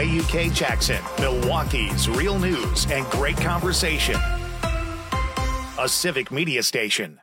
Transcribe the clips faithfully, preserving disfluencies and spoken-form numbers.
A U K Jackson, Milwaukee's real news and great conversation. A Civic Media station.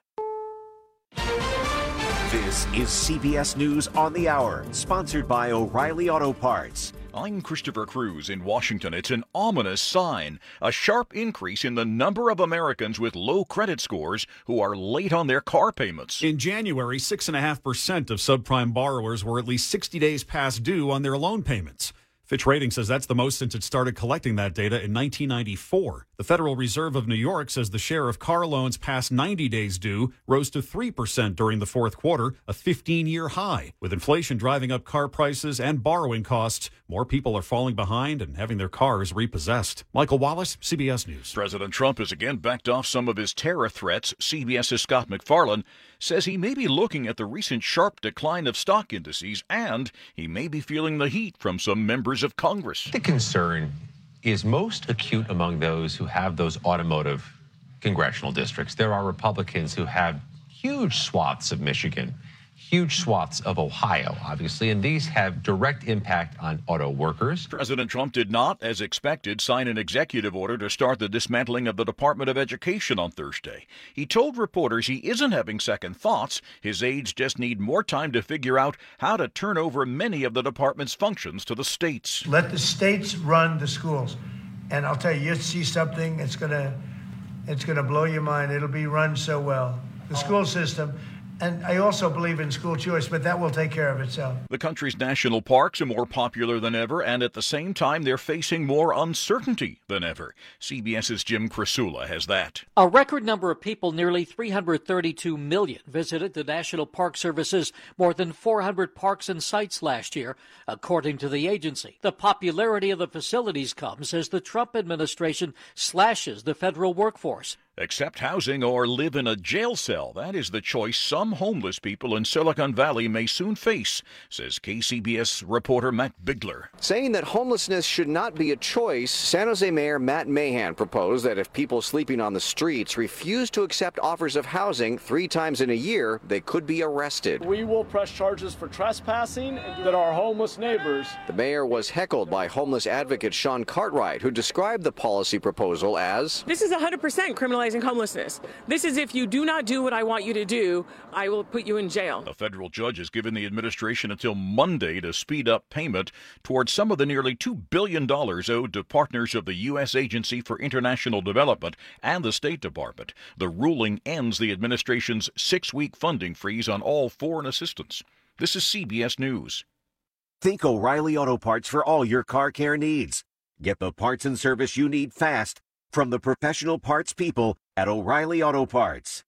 This is C B S News on the Hour, sponsored by O'Reilly Auto Parts. I'm Christopher Cruz in Washington. It's an ominous sign. A sharp increase in the number of Americans with low credit scores who are late on their car payments. In January, six point five percent of subprime borrowers were at least sixty days past due on their loan payments. Fitch Ratings says that's the most since it started collecting that data in nineteen ninety-four. The Federal Reserve of New York says the share of car loans past ninety days due rose to three percent during the fourth quarter, a fifteen-year high. With inflation driving up car prices and borrowing costs, more people are falling behind and having their cars repossessed. Michael Wallace, C B S News. President Trump has again backed off some of his terror threats. CBS's Scott MacFarlane says he may be looking at the recent sharp decline of stock indices, and he may be feeling the heat from some members of Congress. The concern is most acute among those who have those automotive congressional districts. There are Republicans who have huge swaths of Michigan, huge swaths of Ohio, obviously, and these have direct impact on auto workers. President Trump did not, as expected, sign an executive order to start the dismantling of the Department of Education on Thursday. He told reporters he isn't having second thoughts. His aides just need more time to figure out how to turn over many of the department's functions to the states. Let the states run the schools. And I'll tell you, you'll see something, it's gonna, it's gonna blow your mind. It'll be run so well. The school system. And I also believe in school choice, but that will take care of itself. The country's national parks are more popular than ever, and at the same time, they're facing more uncertainty than ever. CBS's Jim Krasula has that. A record number of people, nearly three hundred thirty-two million, visited the National Park Service's more than four hundred parks and sites last year, according to the agency. The popularity of the facilities comes as the Trump administration slashes the federal workforce. Accept housing or live in a jail cell. That is the choice some homeless people in Silicon Valley may soon face, says K C B S reporter Matt Bigler. Saying that homelessness should not be a choice, San Jose Mayor Matt Mahan proposed that if people sleeping on the streets refuse to accept offers of housing three times in a year, they could be arrested. We will press charges for trespassing and that our homeless neighbors. The mayor was heckled by homeless advocate Sean Cartwright, who described the policy proposal as, "This is one hundred percent criminalizing homelessness. This is if you do not do what I want you to do, I will put you in jail." A federal judge has given the administration until Monday to speed up payment towards some of the nearly two billion dollars owed to partners of the U S Agency for International Development and the State Department. The ruling ends the administration's six-week funding freeze on all foreign assistance. This is C B S News. Think O'Reilly Auto Parts for all your car care needs. Get the parts and service you need fast from the professional parts people at O'Reilly Auto Parts.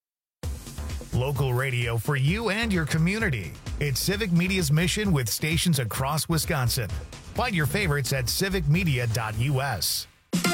Local radio for you and your community. It's Civic Media's mission with stations across Wisconsin. Find your favorites at civic media dot U S.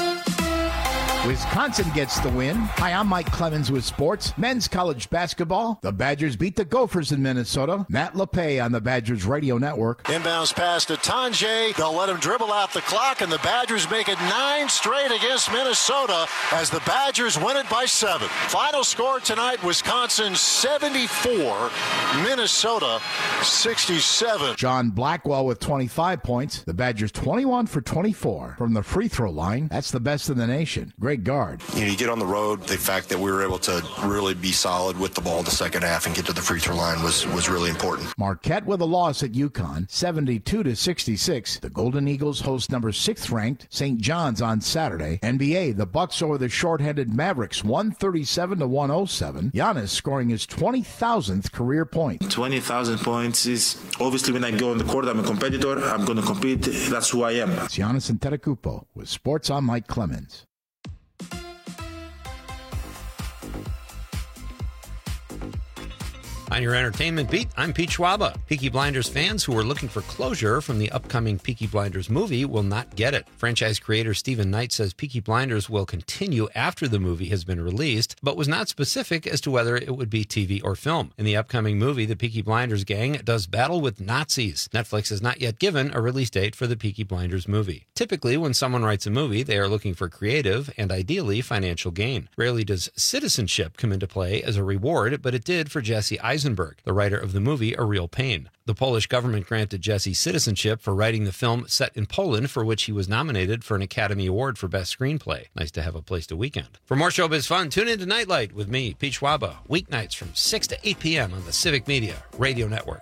Wisconsin gets the win. Hi, I'm Mike Clemens with sports. Men's college basketball. The Badgers beat the Gophers in Minnesota. Matt LePay on the Badgers Radio Network. Inbounds pass to Tanjay. They'll let him dribble out the clock, and the Badgers make it nine straight against Minnesota as the Badgers win it by seven. Final score tonight, Wisconsin seventy-four, Minnesota sixty-seven. John Blackwell with twenty-five points. The Badgers twenty-one for twenty-four from the free throw line. That's the best in the nation. Great guard. You know, you get on the road, the fact that we were able to really be solid with the ball in the second half and get to the free throw line was, was really important. Marquette with a loss at UConn, seventy-two to sixty-six. The Golden Eagles host number six ranked Saint John's on Saturday. N B A, the Bucks over the short-handed Mavericks, one thirty-seven to one oh seven. Giannis scoring his twenty thousandth career point. twenty thousand points is obviously when I go on the court, I'm a competitor. I'm going to compete. That's who I am. It's Giannis Antetokounmpo with Sports on Mike Clemens. On your entertainment beat, I'm Pete Schwaba. Peaky Blinders fans who are looking for closure from the upcoming Peaky Blinders movie will not get it. Franchise creator Stephen Knight says Peaky Blinders will continue after the movie has been released, but was not specific as to whether it would be T V or film. In the upcoming movie, the Peaky Blinders gang does battle with Nazis. Netflix has not yet given a release date for the Peaky Blinders movie. Typically, when someone writes a movie, they are looking for creative and ideally financial gain. Rarely does citizenship come into play as a reward, but it did for Jesse Eisenberg. Eisenberg, the writer of the movie A Real Pain. The Polish government granted Jesse citizenship for writing the film set in Poland, for which he was nominated for an Academy Award for Best Screenplay. Nice to have a place to weekend. For more showbiz fun, tune in to Nightlight with me, Pete Schwaba, weeknights from six to eight p.m. on the Civic Media Radio Network.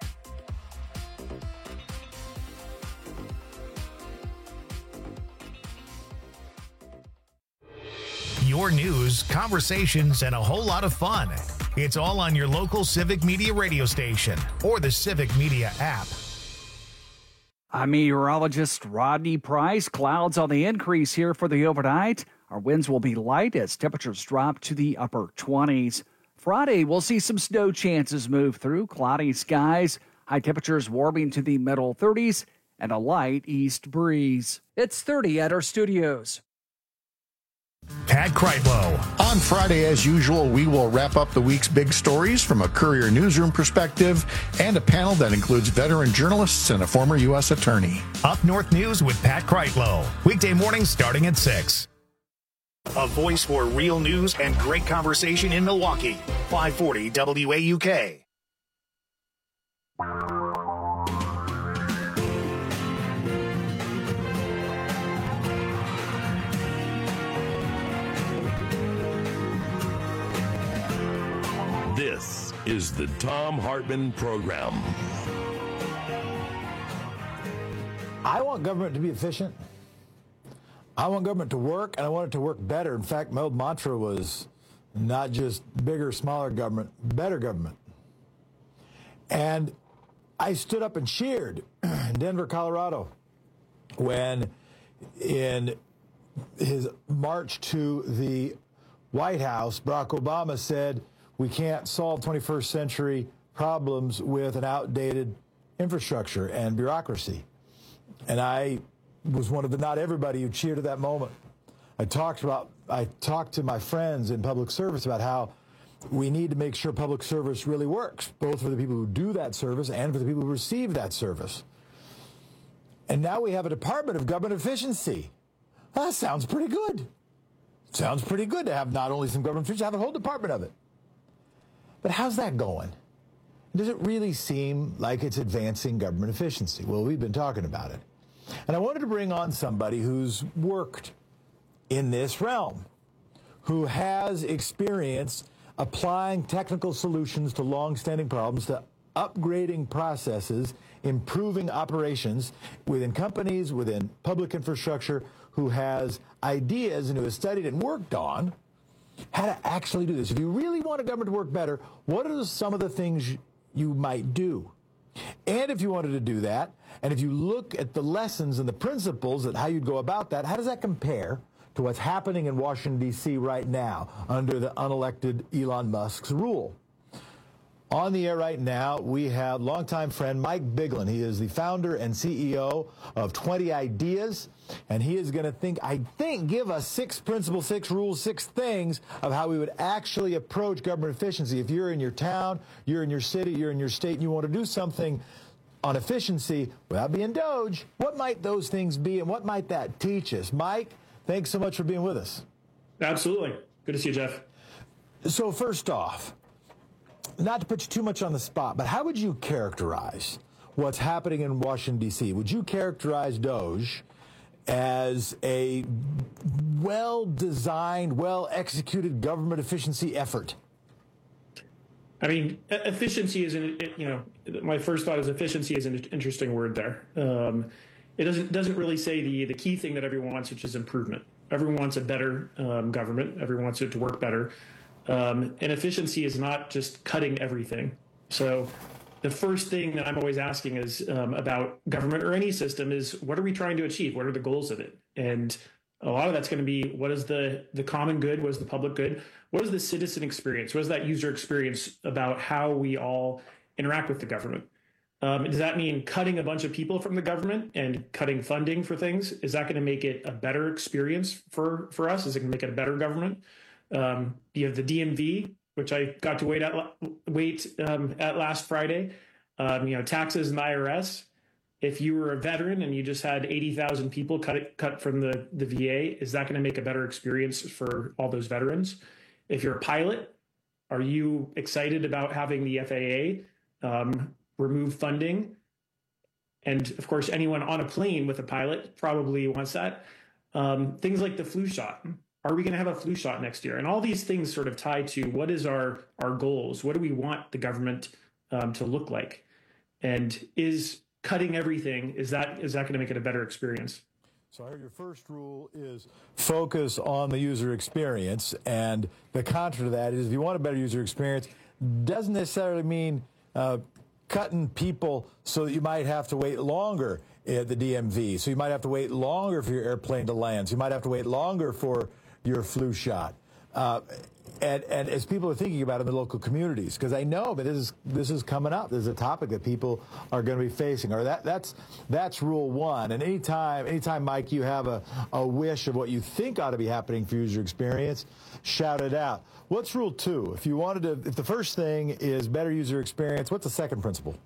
Your news, conversations, and a whole lot of fun. It's all on your local Civic Media radio station or the Civic Media app. I'm meteorologist Rodney Price. Clouds on the increase here for the overnight. Our winds will be light as temperatures drop to the upper twenties. Friday, we'll see some snow chances move through. Cloudy skies, high temperatures warming to the middle thirties, and a light east breeze. It's thirty at our studios. Pat Kreitlow. On Friday, as usual, we will wrap up the week's big stories from a Courier newsroom perspective and a panel that includes veteran journalists and a former U S attorney. Up North News with Pat Kreitlow. Weekday mornings starting at six. A voice for real news and great conversation in Milwaukee. five forty W A U K. This is the Thom Hartmann Program. I want government to be efficient. I want government to work, and I want it to work better. In fact, my old mantra was not just bigger, smaller government, better government. And I stood up and cheered in Denver, Colorado, when in his march to the White House, Barack Obama said, we can't solve twenty-first century problems with an outdated infrastructure and bureaucracy. And I was one of the not everybody who cheered at that moment. I talked about I talked to my friends in public service about how we need to make sure public service really works, both for the people who do that service and for the people who receive that service. And now we have a Department of Government Efficiency. Well, that sounds pretty good. Sounds pretty good to have not only some government efficiency, have a whole department of it. But how's that going? Does it really seem like it's advancing government efficiency? Well, we've been talking about it. And I wanted to bring on somebody who's worked in this realm, who has experience applying technical solutions to long-standing problems, to upgrading processes, improving operations within companies, within public infrastructure, who has ideas and who has studied and worked on how to actually do this. If you really want a government to work better, what are some of the things you might do? And if you wanted to do that, and if you look at the lessons and the principles and how you'd go about that, how does that compare to what's happening in Washington, D C right now under the unelected Elon Musk's rule? On the air right now, we have longtime friend Mike Biglin. He is the founder and C E O of twenty ideas, and he is going to think, I think, give us six principles, six rules, six things of how we would actually approach government efficiency. If you're in your town, you're in your city, you're in your state, and you want to do something on efficiency without being Doge, what might those things be, and what might that teach us? Mike, thanks so much for being with us. Absolutely. Good to see you, Jeff. So first off, not to put you too much on the spot, but how would you characterize what's happening in Washington, D C? Would you characterize Doge as a well-designed, well-executed government efficiency effort? I mean, efficiency is, an, you know, my first thought is efficiency is an interesting word there. Um, it doesn't doesn't really say the, the key thing that everyone wants, which is improvement. Everyone wants a better um, government. Everyone wants it to work better. Um, and efficiency is not just cutting everything. So the first thing that I'm always asking is um, about government or any system is, what are we trying to achieve? What are the goals of it? And a lot of that's going to be, what is the, the common good? What is the public good? What is the citizen experience? What is that user experience about how we all interact with the government? Um, does that mean cutting a bunch of people from the government and cutting funding for things? Is that going to make it a better experience for, for us? Is it going to make it a better government? Um, you have the D M V, which I got to wait at wait um, at last Friday. Um, you know, taxes and the I R S. If you were a veteran and you just had eighty thousand people cut it, cut from the, the V A, is that going to make a better experience for all those veterans? If you're a pilot, Are you excited about having the F A A um, remove funding? And of course, anyone on a plane with a pilot probably wants that. Um, things like the flu shot. Are we going to have a flu shot next year? And all these things sort of tie to what is our, our goals? What do we want the government um, to look like? And is cutting everything, is that is that going to make it a better experience? So I heard your first rule is focus on the user experience. And the contra to that is if you want a better user experience, doesn't necessarily mean uh, cutting people so that you might have to wait longer at the D M V. So you might have to wait longer for your airplane to land. So you might have to wait longer for your flu shot. Uh, and, and as people are thinking about it in the local communities, because I know, but this is this is coming up. This is a topic that people are going to be facing. Or that that's that's rule one. And anytime, anytime, Mike, you have a, a wish of what you think ought to be happening for user experience, shout it out. What's rule two? If you wanted to, if the first thing is better user experience, what's the second principle?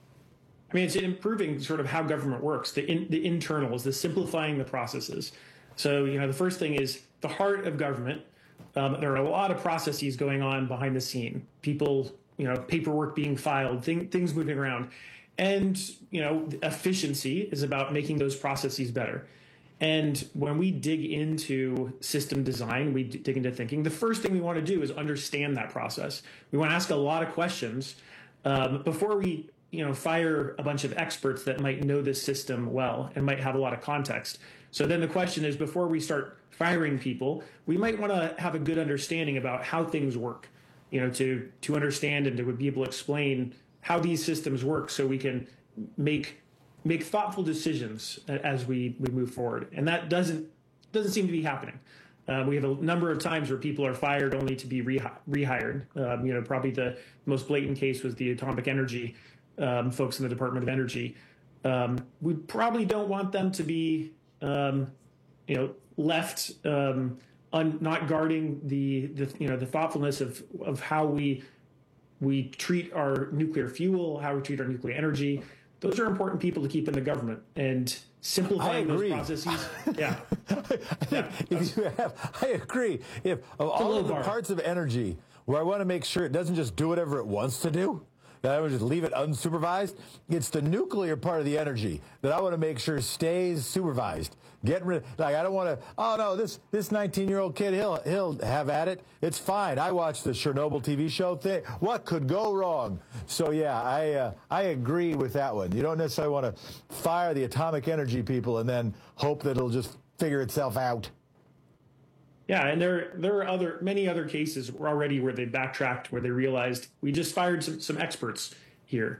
I mean, it's improving sort of how government works, the in, the internals, the simplifying the processes. So, you know, the first thing is the heart of government. Um, there are a lot of processes going on behind the scene. People, you know, paperwork being filed, thing, things moving around. And, you know, efficiency is about making those processes better. And when we dig into system design, we dig into thinking, the first thing we want to do is understand that process. We want to ask a lot of questions um, before we, you know, fire a bunch of experts that might know this system well and might have a lot of context. So then the question is, before we start firing people, we might want to have a good understanding about how things work, you know, to to understand and to be able to explain how these systems work so we can make make thoughtful decisions as we, we move forward. And that doesn't doesn't seem to be happening. Uh, we have a number of times where people are fired only to be rehi- rehired. Um, you know, probably the most blatant case was the atomic energy um, folks in the Department of Energy. Um, we probably don't want them to be, um, you know, left um, un- not guarding the, the you know the thoughtfulness of of how we we treat our nuclear fuel, how we treat our nuclear energy. Those are important people to keep in the government, and simplifying those processes. Yeah. yeah. If you have, I agree. If of all of the parts of energy where I want to make sure it doesn't just do whatever it wants to do, that I would just leave it unsupervised, it's the nuclear part of the energy that I want to make sure stays supervised. Getting rid, like I don't want to. Oh no, this this nineteen-year-old kid, he'll he'll have at it. It's fine. I watched the Chernobyl T V show thing. What could go wrong? So yeah, I uh, I agree with that one. You don't necessarily want to fire the atomic energy people and then hope that it'll just figure itself out. Yeah, and there there are other many other cases already where they backtracked, where they realized we just fired some, some experts here,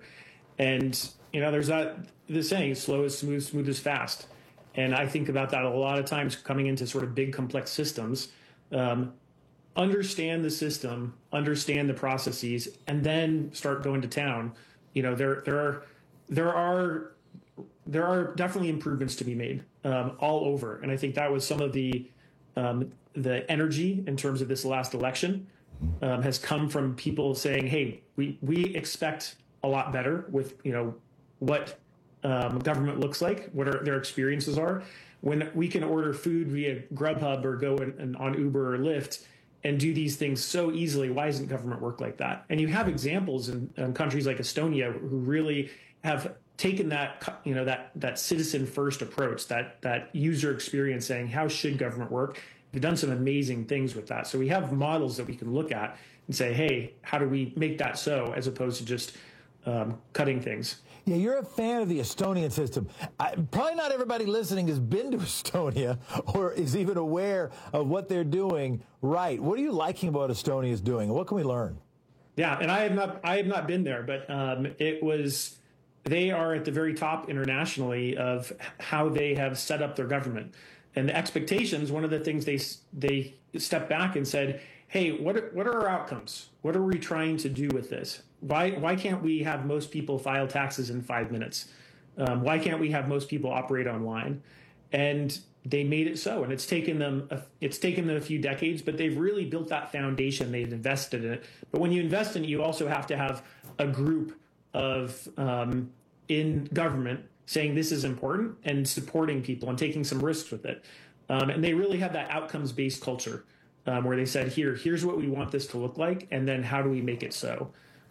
and you know there's that the saying, slow is smooth, smooth is fast. And I think about that a lot of times coming into sort of big, complex systems. Um, understand the system, understand the processes, and then start going to town. You know, there there are there are there are definitely improvements to be made um, all over. And I think that was some of the um, the energy in terms of this last election um, has come from people saying, "Hey, we we expect a lot better with you know what." Um, government looks like, what are, their experiences are. When we can order food via Grubhub or go in, in, on Uber or Lyft and do these things so easily, why doesn't government work like that? And you have examples in, in countries like Estonia who really have taken that, you know, that that citizen first approach, that that user experience, saying how should government work? They've done some amazing things with that. So we have models that we can look at and say, hey, how do we make that so, as opposed to just um, cutting things. Yeah, you're a fan of the Estonian system. I, probably not everybody listening has been to Estonia or is even aware of what they're doing right. What are you liking about what Estonia is doing? What can we learn? Yeah, and I have not I have not been there, but um, it was they are at the very top internationally of how they have set up their government. And the expectations, one of the things they they stepped back and said, hey, what are, what are our outcomes? What are we trying to do with this? Why why can't we have most people file taxes in five minutes? Um, why can't we have most people operate online? And they made it so, and it's taken them a, it's taken them a few decades, but they've really built that foundation. They've invested in it. But when you invest in it, you also have to have a group of um, in government saying this is important and supporting people and taking some risks with it. Um, and they really have that outcomes-based culture. um, where they said, here, here's what we want this to look like, and then how do we make it so?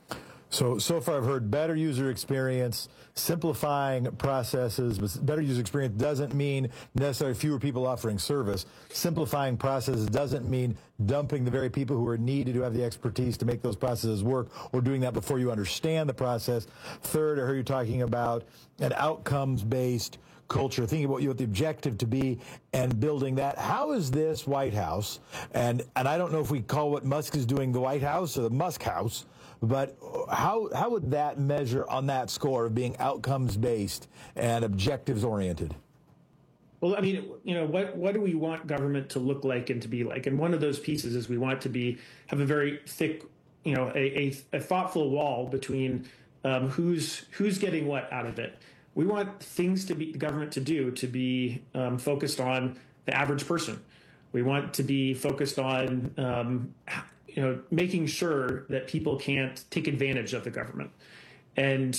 So, so far I've heard better user experience, simplifying processes, but better user experience doesn't mean necessarily fewer people offering service. Simplifying processes doesn't mean dumping the very people who are needed, who have the expertise to make those processes work, or doing that before you understand the process. Third, I heard you talking about an outcomes-based culture, thinking about what the objective to be and building that. How is this White House, and, and I don't know if we call what Musk is doing the White House or the Musk House, but how how would that measure on that score of being outcomes-based and objectives-oriented? Well, I mean, you know, what what do we want government to look like and to be like? And one of those pieces is we want it to be have a very thick, you know, a, a, a thoughtful wall between um, who's who's getting what out of it. We want things to be the government to do to be um, focused on the average person. We want to be focused on um, you know, making sure that people can't take advantage of the government. And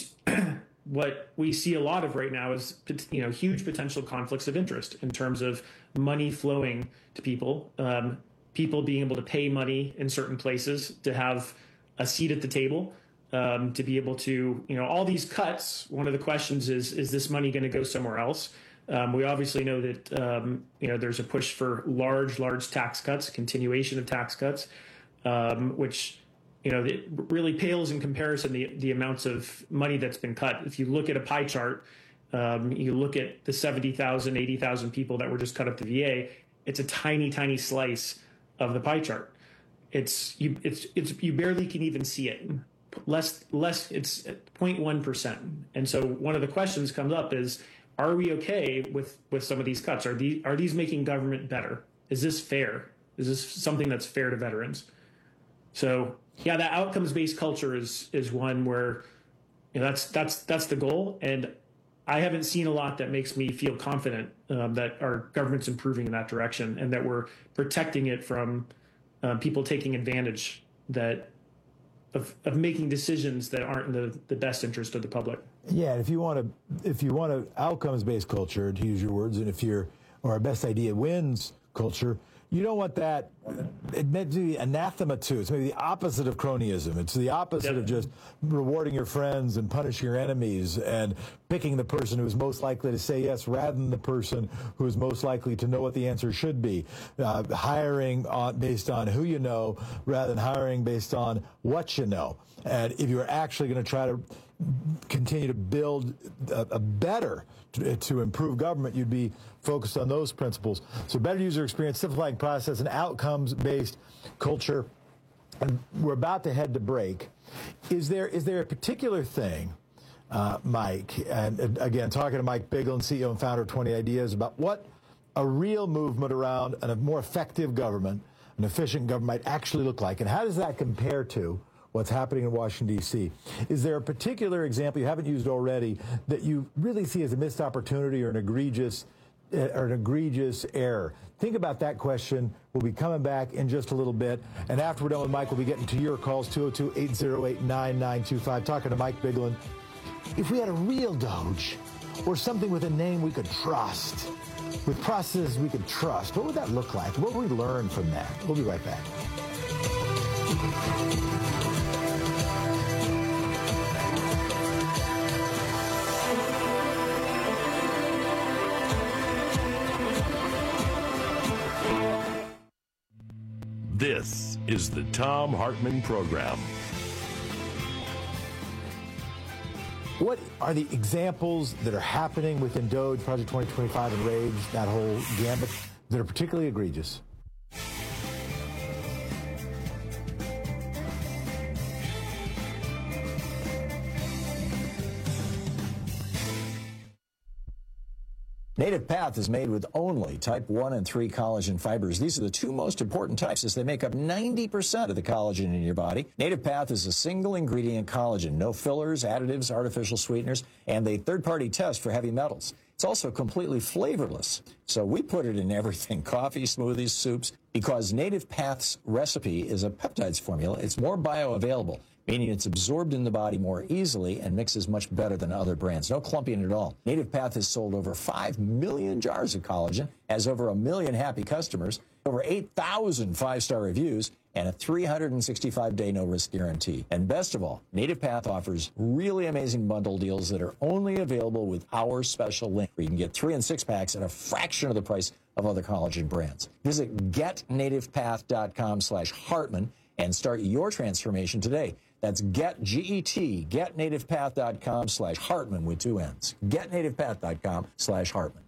what we see a lot of right now is, you know, huge potential conflicts of interest in terms of money flowing to people, um, people being able to pay money in certain places to have a seat at the table, um, to be able to, you know, all these cuts. One of the questions is, is this money going to go somewhere else? Um, we obviously know that, um, you know, there's a push for large, large tax cuts, continuation of tax cuts. Um, which, you know, it really pales in comparison the the amounts of money that's been cut. If you look at a pie chart, um, you look at the seventy thousand, eighty thousand people that were just cut up to V A, it's a tiny, tiny slice of the pie chart. It's you it's it's you barely can even see it. Less less it's zero point one percent. And so one of the questions comes up is, are we okay with with some of these cuts? Are these are these making government better? Is this fair? Is this something that's fair to veterans? So yeah, that outcomes-based culture is is one where, you know, that's that's that's the goal, and I haven't seen a lot that makes me feel confident um, that our government's improving in that direction, and that we're protecting it from uh, people taking advantage that of of making decisions that aren't in the, the best interest of the public. Yeah, and if you want to if you want an outcomes-based culture, to use your words, and if you're or a best idea wins culture, you don't want that. It meant to be anathema to. It's maybe the opposite of cronyism. It's the opposite yep. of just rewarding your friends and punishing your enemies and picking the person who's most likely to say yes rather than the person who is most likely to know what the answer should be. Uh, hiring on, based on who you know rather than hiring based on what you know. And if you're actually going to try to continue to build a, a better to, to improve government, you'd be focused on those principles. So better user experience, simplifying process, and outcomes-based culture. And we're about to head to break. Is there is there a particular thing, uh, Mike, and, and again, talking to Mike Biglin, C E O and founder of twenty ideas, about what a real movement around a more effective government, an efficient government might actually look like, and how does that compare to what's happening in Washington, D C? Is there a particular example you haven't used already that you really see as a missed opportunity or an egregious uh, or an egregious error? Think about that question. We'll be coming back in just a little bit. And after we're done with Mike, we'll be getting to your calls, two oh two, eight oh eight, nine nine two five. Talking to Mike Biglin. If we had a real Doge or something with a name we could trust, with processes we could trust, what would that look like? What would we learn from that? We'll be right back. This is the Thom Hartmann Program. What are the examples that are happening within DOGE, Project twenty twenty-five, and RAGE, that whole gambit, that are particularly egregious? Native Path is made with only type one and three collagen fibers. These are the two most important types as they make up ninety percent of the collagen in your body. Native Path is a single ingredient collagen, no fillers, additives, artificial sweeteners, and a third-party test for heavy metals. It's also completely flavorless, so we put it in everything, coffee, smoothies, soups, because Native Path's recipe is a peptides formula. It's more bioavailable. meaning it's absorbed in the body more easily and mixes much better than other brands. No clumping at all. Native Path has sold over five million jars of collagen, has over a million happy customers, over eight thousand five-star reviews, and a three hundred sixty-five day no-risk guarantee. And best of all, Native Path offers really amazing bundle deals that are only available with our special link, where you can get three and six packs at a fraction of the price of other collagen brands. Visit getnativepath.com slash Hartman and start your transformation today. That's get, G E T, getnativepath.com slash Hartman with two N's. getnativepath.com slash Hartman.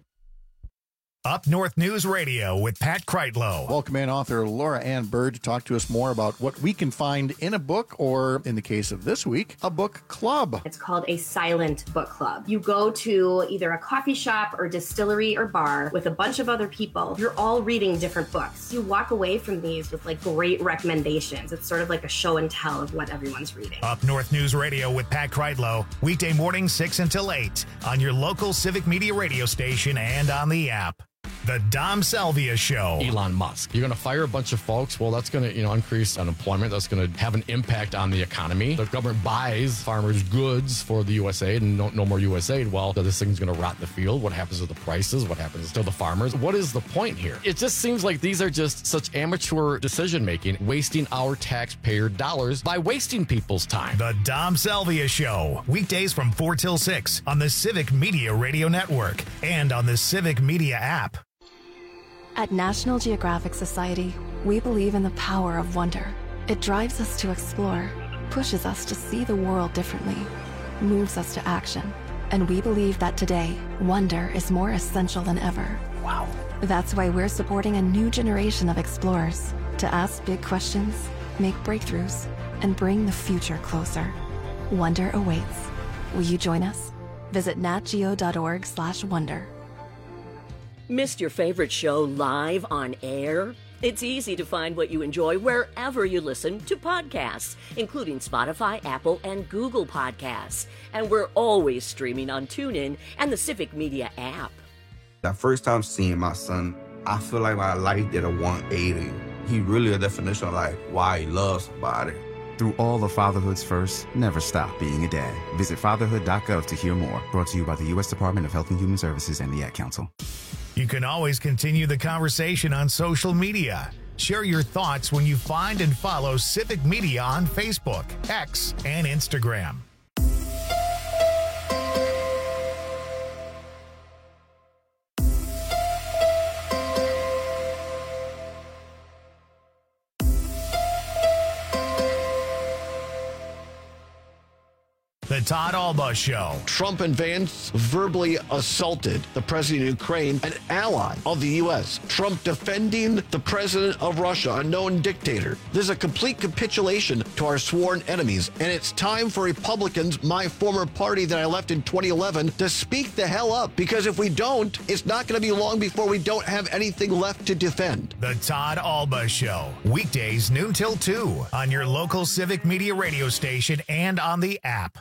Up North News Radio with Pat Kreitlow. Welcome in author Laura Ann Bird to talk to us more about what we can find in a book, or in the case of this week, a book club. It's called a silent book club. You go to either a coffee shop or distillery or bar with a bunch of other people. You're all reading different books. You walk away from these with like great recommendations. It's sort of like a show and tell of what everyone's reading. Up North News Radio with Pat Kreitlow, weekday mornings six until eight on your local Civic Media radio station and on the app. The Dom Salvia Show. Elon Musk. You're going to fire a bunch of folks. Well, that's going to, you know, increase unemployment. That's going to have an impact on the economy. The government buys farmers' goods for the U S A I D and no, no more U S A I D. Well, this thing's going to rot in the field. What happens to the prices? What happens to the farmers? What is the point here? It just seems like these are just such amateur decision-making, wasting our taxpayer dollars by wasting people's time. The Dom Salvia Show. Weekdays from four till six on the Civic Media Radio Network and on the Civic Media app. At National Geographic Society, we believe in the power of wonder. It drives us to explore, pushes us to see the world differently, moves us to action. And we believe that today, wonder is more essential than ever. Wow. That's why we're supporting a new generation of explorers to ask big questions, make breakthroughs, and bring the future closer. Wonder awaits. Will you join us? Visit natgeo.org slash wonder. Missed your favorite show live on air? It's easy to find what you enjoy wherever you listen to podcasts, including Spotify, Apple, and Google Podcasts. And we're always streaming on TuneIn and the Civic Media app. That first time seeing my son, I feel like my life did a one eighty. He really a definition of like why he loves somebody. Through all the fatherhood's first, never stop being a dad. Visit fatherhood dot gov to hear more. Brought to you by the U S Department of Health and Human Services and the Ad Council. You can always continue the conversation on social media. Share your thoughts when you find and follow Civic Media on Facebook, X, and Instagram. The Todd Alba Show. Trump and Vance verbally assaulted the president of Ukraine, an ally of the U S. Trump defending the president of Russia, a known dictator. This is a complete capitulation to our sworn enemies. And it's time for Republicans, my former party that I left in twenty eleven, to speak the hell up. Because if we don't, it's not going to be long before we don't have anything left to defend. The Todd Alba Show. Weekdays noon till two on your local Civic Media radio station and on the app.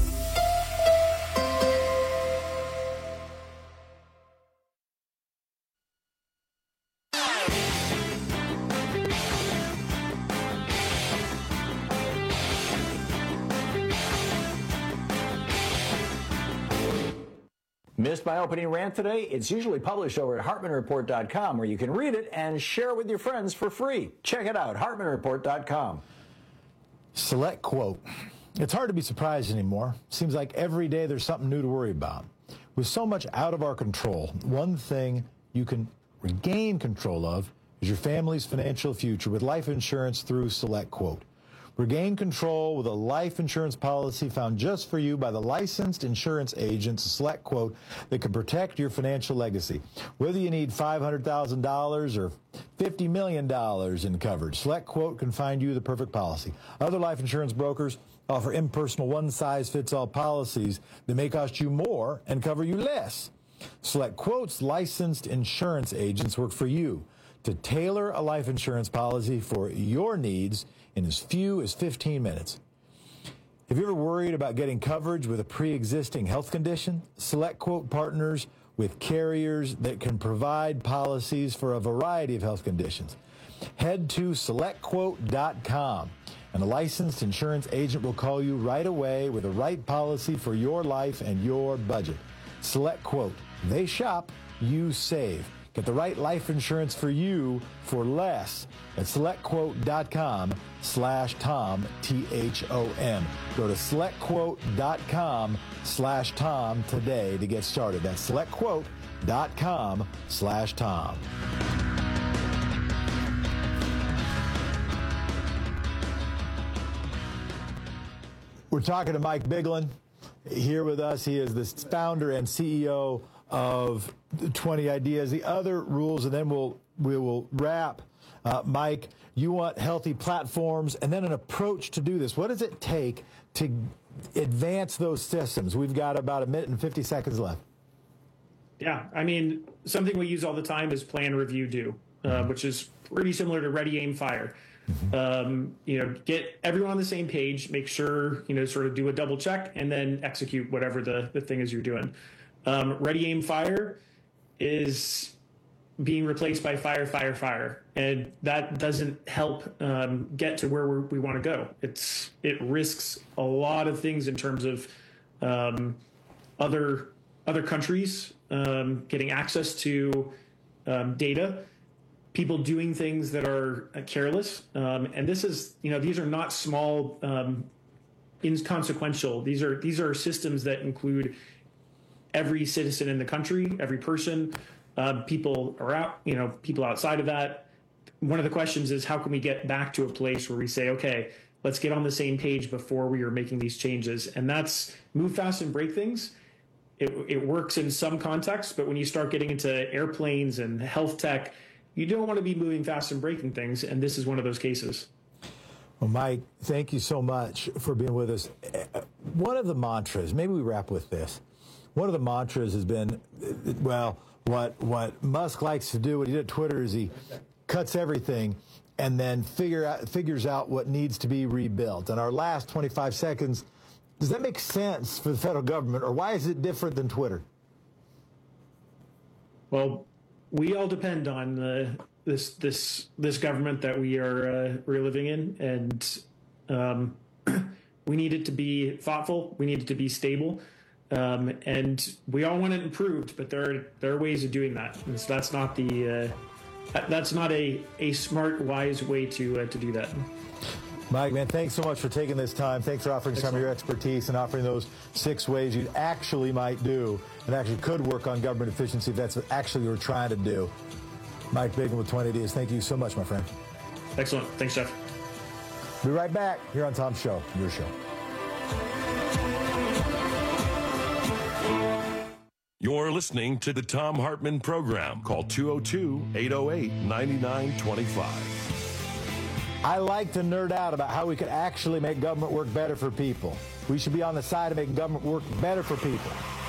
Missed my opening rant today? It's usually published over at hartman report dot com, where you can read it and share it with your friends for free. Check it out, hartman report dot com. Select quote. It's hard to be surprised anymore. Seems like every day there's something new to worry about. With so much out of our control, one thing you can regain control of is your family's financial future with life insurance through Select Quote. Regain control with a life insurance policy found just for you by the licensed insurance agents, Select Quote, that can protect your financial legacy. Whether you need five hundred thousand dollars or fifty million dollars in coverage, Select Quote can find you the perfect policy. Other life insurance brokers offer impersonal one-size-fits-all policies that may cost you more and cover you less. Select Quote's licensed insurance agents work for you to tailor a life insurance policy for your needs in as few as fifteen minutes. Have you ever worried about getting coverage with a pre-existing health condition? Select Quote partners with carriers that can provide policies for a variety of health conditions. Head to select quote dot com and a licensed insurance agent will call you right away with the right policy for your life and your budget. SelectQuote. They shop, you save. Get the right life insurance for you for less at SelectQuote.com slash Tom, T H O M. Go to SelectQuote.com slash Tom today to get started. That's SelectQuote.com slash Tom. We're talking to Mike Biglin here with us. He is the founder and C E O of twenty Ideas. The other rules, and then we'll we will wrap. Uh, Mike, you want healthy platforms and then an approach to do this. What does it take to advance those systems? We've got about a minute and fifty seconds left. Yeah, I mean, something we use all the time is plan, review, do, uh, which is pretty similar to ready, aim, fire. Um, you know, get everyone on the same page, make sure, you know, sort of do a double check and then execute whatever the, the thing is you're doing. Um, ready, aim, fire is being replaced by fire, fire, fire. And that doesn't help um, get to where we're, we want to go. It's It risks a lot of things in terms of um, other other countries um, getting access to um, data, people doing things that are uh, careless. Um, and this is, you know, these are not small, um, inconsequential. These are these are systems that include every citizen in the country, every person, uh, people are out, you know, people outside of that. One of the questions is, how can we get back to a place where we say, okay, let's get on the same page before we are making these changes? And that's move fast and break things. It, it works in some contexts, but when you start getting into airplanes and health tech, you don't want to be moving fast and breaking things, and this is one of those cases. Well, Mike, thank you so much for being with us. One of the mantras, maybe we wrap with this. One of the mantras has been, well, what what Musk likes to do, what he did at Twitter, is he cuts everything and then figure out figures out what needs to be rebuilt. In our last twenty-five seconds, does that make sense for the federal government, or why is it different than Twitter? Well, we all depend on uh, this this this government that we are uh, we're living in, and um, we need it to be thoughtful. We need it to be stable, um, and we all want it improved. But there are there are ways of doing that. And so that's not the uh, that, that's not a, a smart, wise way to uh, to do that. Mike, man, thanks so much for taking this time. Thanks for offering Excellent. some of your expertise and offering those six ways you actually might do and actually could work on government efficiency if that's what actually you're trying to do. Mike Biglin with twenty Ideas. Thank you so much, my friend. Excellent. Thanks, Jeff. Be right back here on Tom's Show, your show. You're listening to the Thom Hartmann Program. Call two oh two, eight oh eight, nine nine two five. I like to nerd out about how we could actually make government work better for people. We should be on the side of making government work better for people.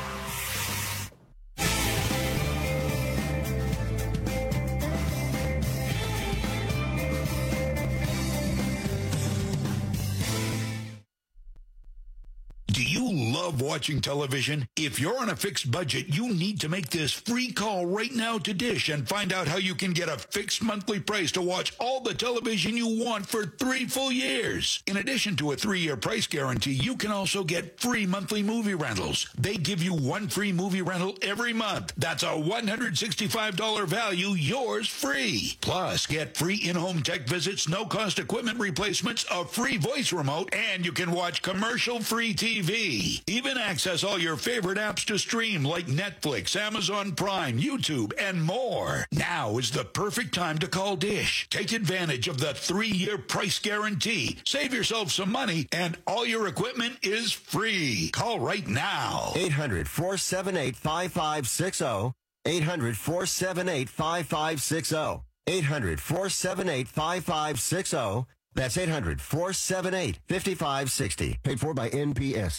Do you love watching television? If you're on a fixed budget, you need to make this free call right now to Dish and find out how you can get a fixed monthly price to watch all the television you want for three full years. In addition to a three-year price guarantee, you can also get free monthly movie rentals. They give you one free movie rental every month. That's a one hundred sixty-five dollars value, yours free. Plus, get free in-home tech visits, no-cost equipment replacements, a free voice remote, and you can watch commercial-free T V. Even access all your favorite apps to stream like Netflix, Amazon Prime, YouTube, and more. Now is the perfect time to call Dish. Take advantage of the three-year price guarantee. Save yourself some money, and all your equipment is free. Call right now. eight hundred, four seven eight, five five six zero. eight hundred, four seven eight, five five six zero. eight hundred, four seven eight, five five six zero. That's eight hundred, four seven eight, five five six zero. Paid for by N P S.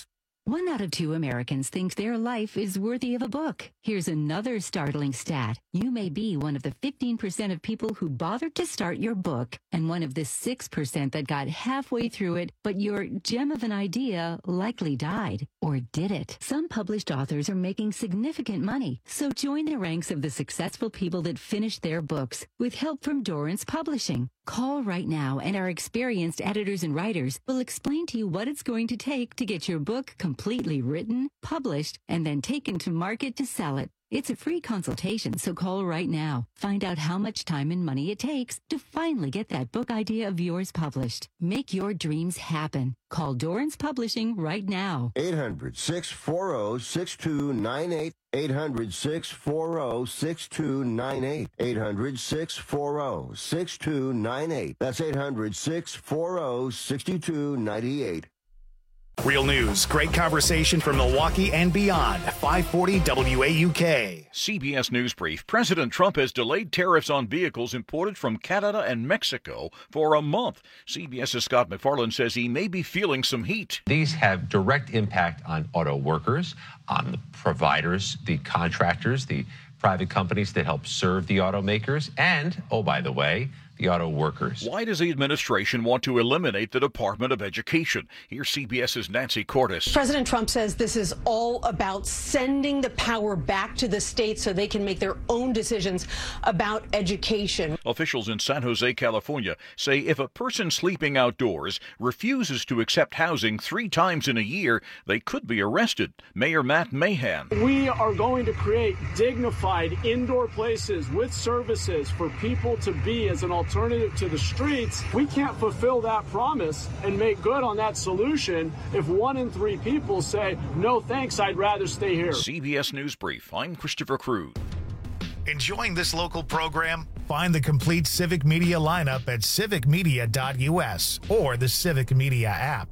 One out of two Americans think their life is worthy of a book. Here's another startling stat. You may be one of the fifteen percent of people who bothered to start your book and one of the six percent that got halfway through it, but your gem of an idea likely died. Or did it? Some published authors are making significant money, so join the ranks of the successful people that finished their books with help from Dorrance Publishing. Call right now and our experienced editors and writers will explain to you what it's going to take to get your book completely written, published, and then taken to market to sell it. It's a free consultation, so call right now. Find out how much time and money it takes to finally get that book idea of yours published. Make your dreams happen. Call Dorrance Publishing right now. eight hundred, six four zero, six two nine eight. eight hundred, six four zero, six two nine eight. eight hundred, six four zero, six two nine eight. That's eight hundred, six four zero, six two nine eight. Real news, great conversation from Milwaukee and beyond. five forty W A U K. C B S News Brief. President Trump has delayed tariffs on vehicles imported from Canada and Mexico for a month. CBS's Scott McFarland says he may be feeling some heat. These have direct impact on auto workers, on the providers, the contractors, the private companies that help serve the automakers, and, oh, by the way, the auto workers. Why does the administration want to eliminate the Department of Education? Here's CBS's Nancy Cordes. President Trump says this is all about sending the power back to the states so they can make their own decisions about education. Officials in San Jose, California, say if a person sleeping outdoors refuses to accept housing three times in a year, they could be arrested. Mayor Matt Mahan. We are going to create dignified indoor places with services for people to be as an alternative alternative to the streets. We can't fulfill that promise and make good on that solution if one in three people say, no thanks, I'd rather stay here. C B S News Brief. I'm Christopher Cruz. Enjoying this local program? Find the complete Civic Media lineup at civic media dot U S or the Civic Media app.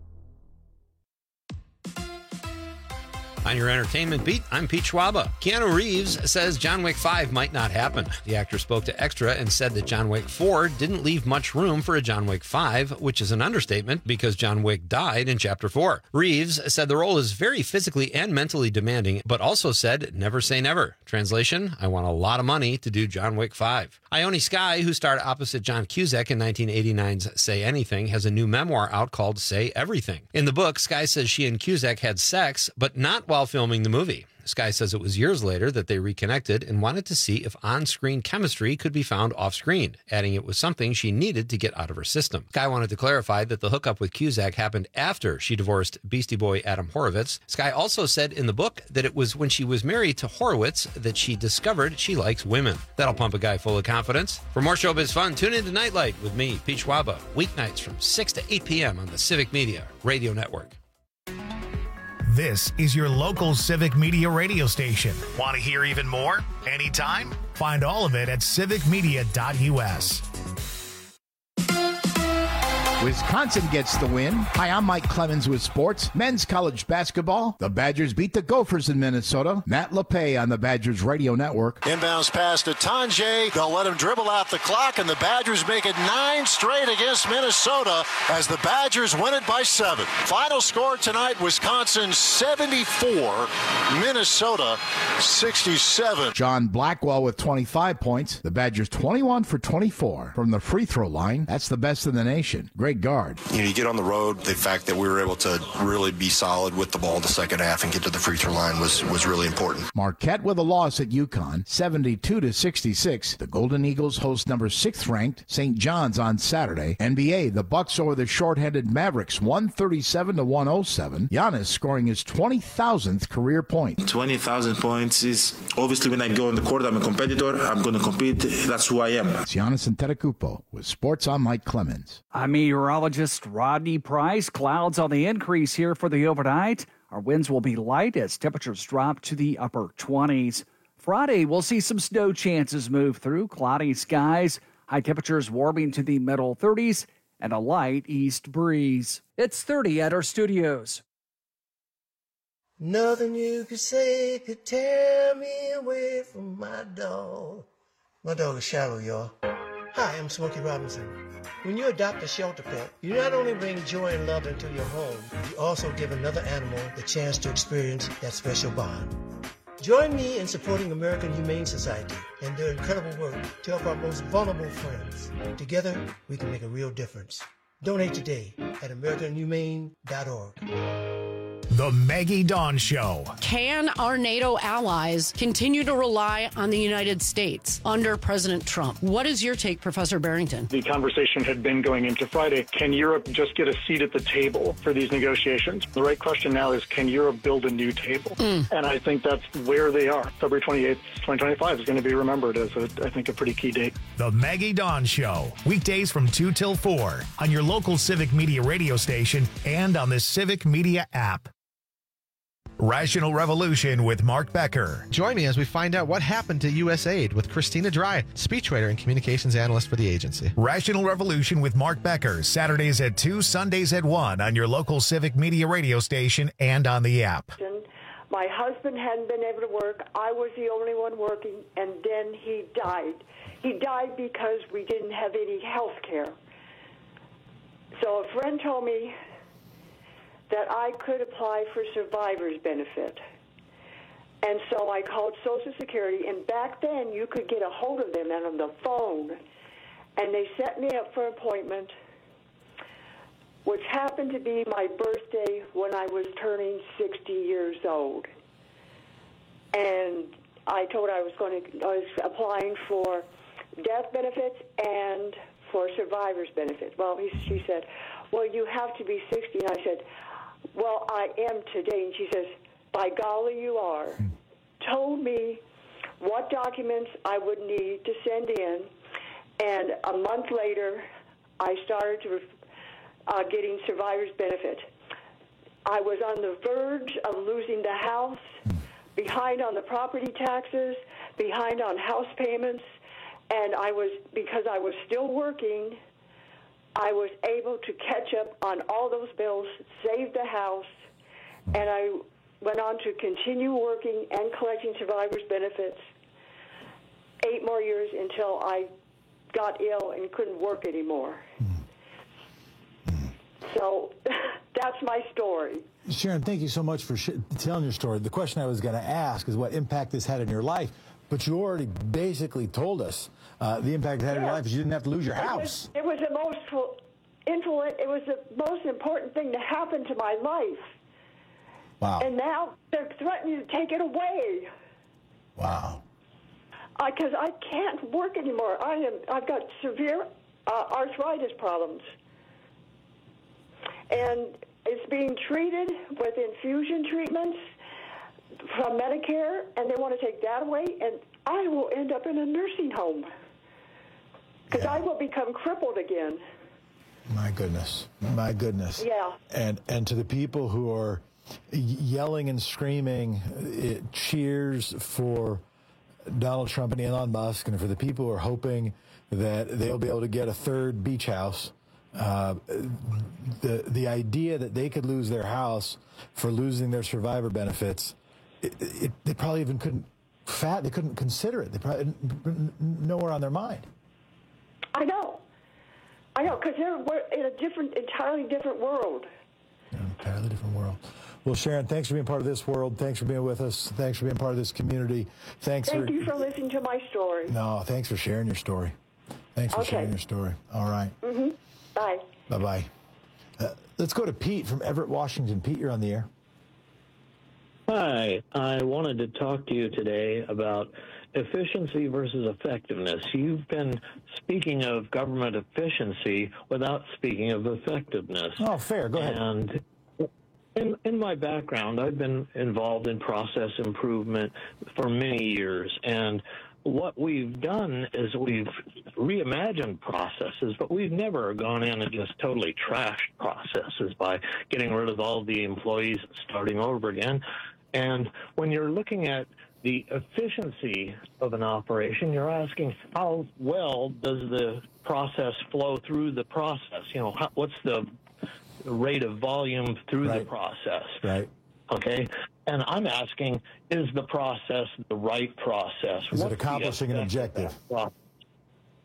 On your entertainment beat, I'm Pete Schwaba. Keanu Reeves says John Wick five might not happen. The actor spoke to Extra and said that John Wick four didn't leave much room for a John Wick five, which is an understatement because John Wick died in Chapter four. Reeves said the role is very physically and mentally demanding, but also said, never say never. Translation, I want a lot of money to do John Wick five. Ione Skye, who starred opposite John Cusack in nineteen eighty-nine's Say Anything, has a new memoir out called Say Everything. In the book, Skye says she and Cusack had sex, but not while filming the movie. Skye says it was years later that they reconnected and wanted to see if on-screen chemistry could be found off-screen, adding it was something she needed to get out of her system. Skye wanted to clarify that the hookup with Cusack happened after she divorced Beastie Boy Adam Horovitz. Skye also said in the book that it was when she was married to Horowitz that she discovered she likes women. That'll pump a guy full of confidence. For more showbiz fun, tune in to Nightlight with me, Pete Schwaba, weeknights from six to eight p.m. on the Civic Media Radio Network. This is your local Civic Media radio station. Want to hear even more? Anytime? Find all of it at civic media dot U S. Wisconsin gets the win. Hi, I'm Mike Clemens with sports. Men's college basketball. The Badgers beat the Gophers in Minnesota. Matt LePay on the Badgers Radio Network. Inbounds pass to Tanjay. They'll let him dribble out the clock, and the Badgers make it nine straight against Minnesota as the Badgers win it by seven. Final score tonight, Wisconsin seventy-four, Minnesota sixty-seven. John Blackwell with twenty-five points. The Badgers twenty-one for twenty-four from the free throw line. That's the best in the nation. Great guard. You know, you get on the road, the fact that we were able to really be solid with the ball in the second half and get to the free throw line was, was really important. Marquette with a loss at UConn, seventy-two to sixty-six. The Golden Eagles host number sixth ranked Saint John's on Saturday. N B A, the Bucks over the short-handed Mavericks, one thirty-seven to one oh seven. Giannis scoring his twenty thousandth career point. twenty thousand points is obviously when I go on the court, I'm a competitor. I'm going to compete. That's who I am. It's Giannis Antetokounmpo with Sports. I'm Mike Clemens. I'm meteorologist Rodney Price. Clouds on the increase here for the overnight. Our winds will be light as temperatures drop to the upper twenties. Friday, we'll see some snow chances move through. Cloudy skies, high temperatures warming to the middle thirties, and a light east breeze. It's thirty at our studios. Nothing you could say could tear me away from my dog. My dog is shallow, y'all. Hi, I'm Smokey Robinson. When you adopt a shelter pet, you not only bring joy and love into your home, you also give another animal the chance to experience that special bond. Join me in supporting American Humane Society and their incredible work to help our most vulnerable friends. Together, we can make a real difference. Donate today at american humane dot org. The Maggie Dawn Show. Can our NATO allies continue to rely on the United States under President Trump? What is your take, Professor Barrington? The conversation had been going into Friday. Can Europe just get a seat at the table for these negotiations? The right question now is, can Europe build a new table? Mm. And I think that's where they are. February twenty-eighth, twenty twenty-five is going to be remembered as, a, I think, a pretty key date. The Maggie Dawn Show. Weekdays from two till four on your local Civic Media radio station and on the Civic Media app. Rational Revolution with Mark Becker. Join me as we find out what happened to U S aid with Christina Dry, speechwriter and communications analyst for the agency. Rational Revolution with Mark Becker, Saturdays at two, Sundays at one on your local Civic Media radio station and on the app. My husband hadn't been able to work. I was the only one working, and then he died. He died because we didn't have any health care. So a friend told me that I could apply for survivor's benefit. And so I called Social Security, and back then you could get a hold of them on the phone. And they set me up for an appointment, which happened to be my birthday when I was turning sixty years old. And I told her I was going to, I was applying for death benefits and for survivor's benefits. Well, he, she said, well, you have to be sixty. And I said, well, I am today. And she says, by golly, you are. Told me what documents I would need to send in. And a month later, I started to uh, getting survivor's benefit. I was on the verge of losing the house, behind on the property taxes, behind on house payments. And I was, because I was still working, I was able to catch up on all those bills, save the house, and I went on to continue working and collecting survivor's benefits eight more years until I got ill and couldn't work anymore. So that's my story. Sharon, thank you so much for sh- telling your story. The question I was going to ask is what impact this had in your life, but you already basically told us uh, the impact it had yeah. in your life is you didn't have to lose your house. It was, it was the most influent, it was the most important thing to happen to my life. Wow. And now they're threatening to take it away. Wow. Because I, I can't work anymore. I am, I've got severe uh, arthritis problems. And it's being treated with infusion treatments from Medicare, and they want to take that away, and I will end up in a nursing home because yeah. I will become crippled again. My goodness. My goodness. Yeah. And and to the people who are yelling and screaming it, cheers for Donald Trump and Elon Musk, and for the people who are hoping that they'll be able to get a third beach house, uh, the the idea that they could lose their house for losing their survivor benefits, it, it, they probably even couldn't fat. They couldn't consider it. They probably nowhere on their mind. I know, I know, because they're we're in a different, entirely different world. Yeah, entirely different world. Well, Sharon, thanks for being part of this world. Thanks for being with us. Thanks for being part of this community. Thanks. Thank for, you for listening to my story. No, thanks for sharing your story. Thanks for okay. sharing your story. All right. Mm-hmm. Bye. Bye-bye. Uh, let's go to Pete from Everett, Washington. Pete, you're on the air. Hi. I wanted to talk to you today about efficiency versus effectiveness. You've been speaking of government efficiency without speaking of effectiveness. Oh, fair. Go ahead. And in, in my background, I've been involved in process improvement for many years, and what we've done is we've reimagined processes, but we've never gone in and just totally trashed processes by getting rid of all the employees and starting over again. And when you're looking at the efficiency of an operation, you're asking how well does the process flow through the process? You know, how, what's the rate of volume through right. the process? Right. Okay. And I'm asking, is the process the right process? Is What's it accomplishing an objective?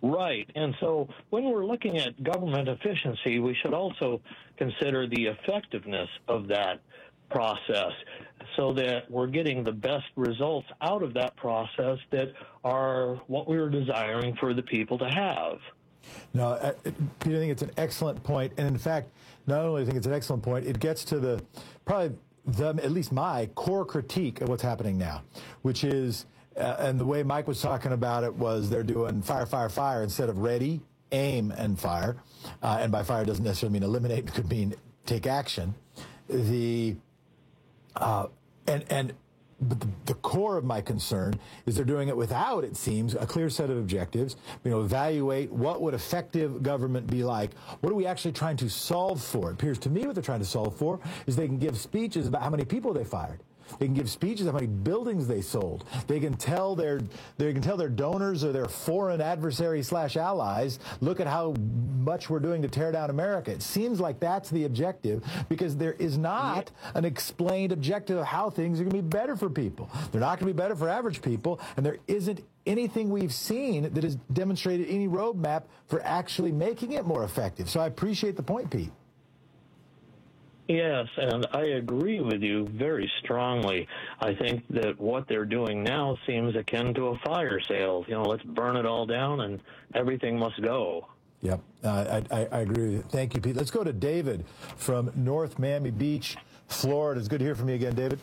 Right. And so when we're looking at government efficiency, we should also consider the effectiveness of that process so that we're getting the best results out of that process that are what we were desiring for the people to have. No, I, Peter, I think it's an excellent point. And in fact, not only do I think it's an excellent point, it gets to the probably the, at least my core critique of what's happening now, which is, uh, and the way Mike was talking about it was they're doing fire, fire, fire instead of ready, aim, and fire. Uh, and by fire doesn't necessarily mean eliminate, it could mean take action. The uh, and and but the, the core of my concern is they're doing it without, it seems, a clear set of objectives. You know, evaluate what would effective government be like. What are we actually trying to solve for? It appears to me what they're trying to solve for is they can give speeches about how many people they fired. They can give speeches how many buildings they sold. They can tell their they can tell their donors or their foreign adversaries slash allies, look at how much we're doing to tear down America. It seems like that's the objective because there is not an explained objective of how things are going to be better for people. They're not going to be better for average people, and there isn't anything we've seen that has demonstrated any roadmap for actually making it more effective. So I appreciate the point, Pete. Yes, and I agree with you very strongly. I think that what they're doing now seems akin to a fire sale. You know, let's burn it all down and everything must go. Yep, uh, I, I, I agree with you. Thank you, Pete. Let's go to David from North Miami Beach, Florida. It's good to hear from you again, David.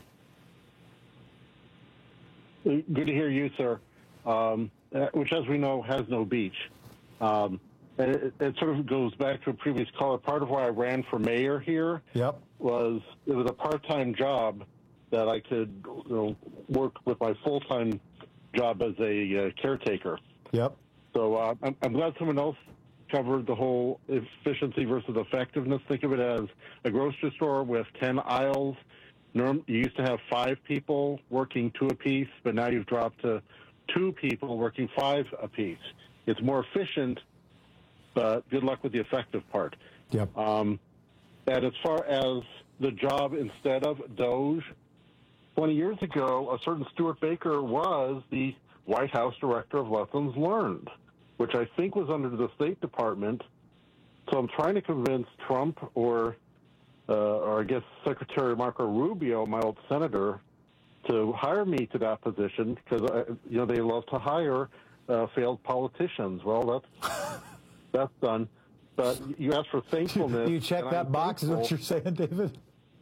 Good to hear you, sir, um, which, as we know, has no beach. Um And it, it sort of goes back to a previous caller. Part of why I ran for mayor here yep. was it was a part-time job that I could you know, work with my full-time job as a uh, caretaker. Yep. So uh, I'm, I'm glad someone else covered the whole efficiency versus effectiveness. Think of it as a grocery store with ten aisles. Norm, you used to have five people working two apiece, but now you've dropped to two people working five apiece. It's more efficient, but good luck with the effective part. Yep. Um, and as far as the job instead of Doge, twenty years ago, a certain Stuart Baker was the White House Director of Lessons Learned, which I think was under the State Department. So I'm trying to convince Trump or, uh, or I guess Secretary Marco Rubio, my old senator, to hire me to that position because, you know, they love to hire uh, failed politicians. Well, that's... That's done. But you asked for thankfulness. You check that I'm box, is what you're saying, David?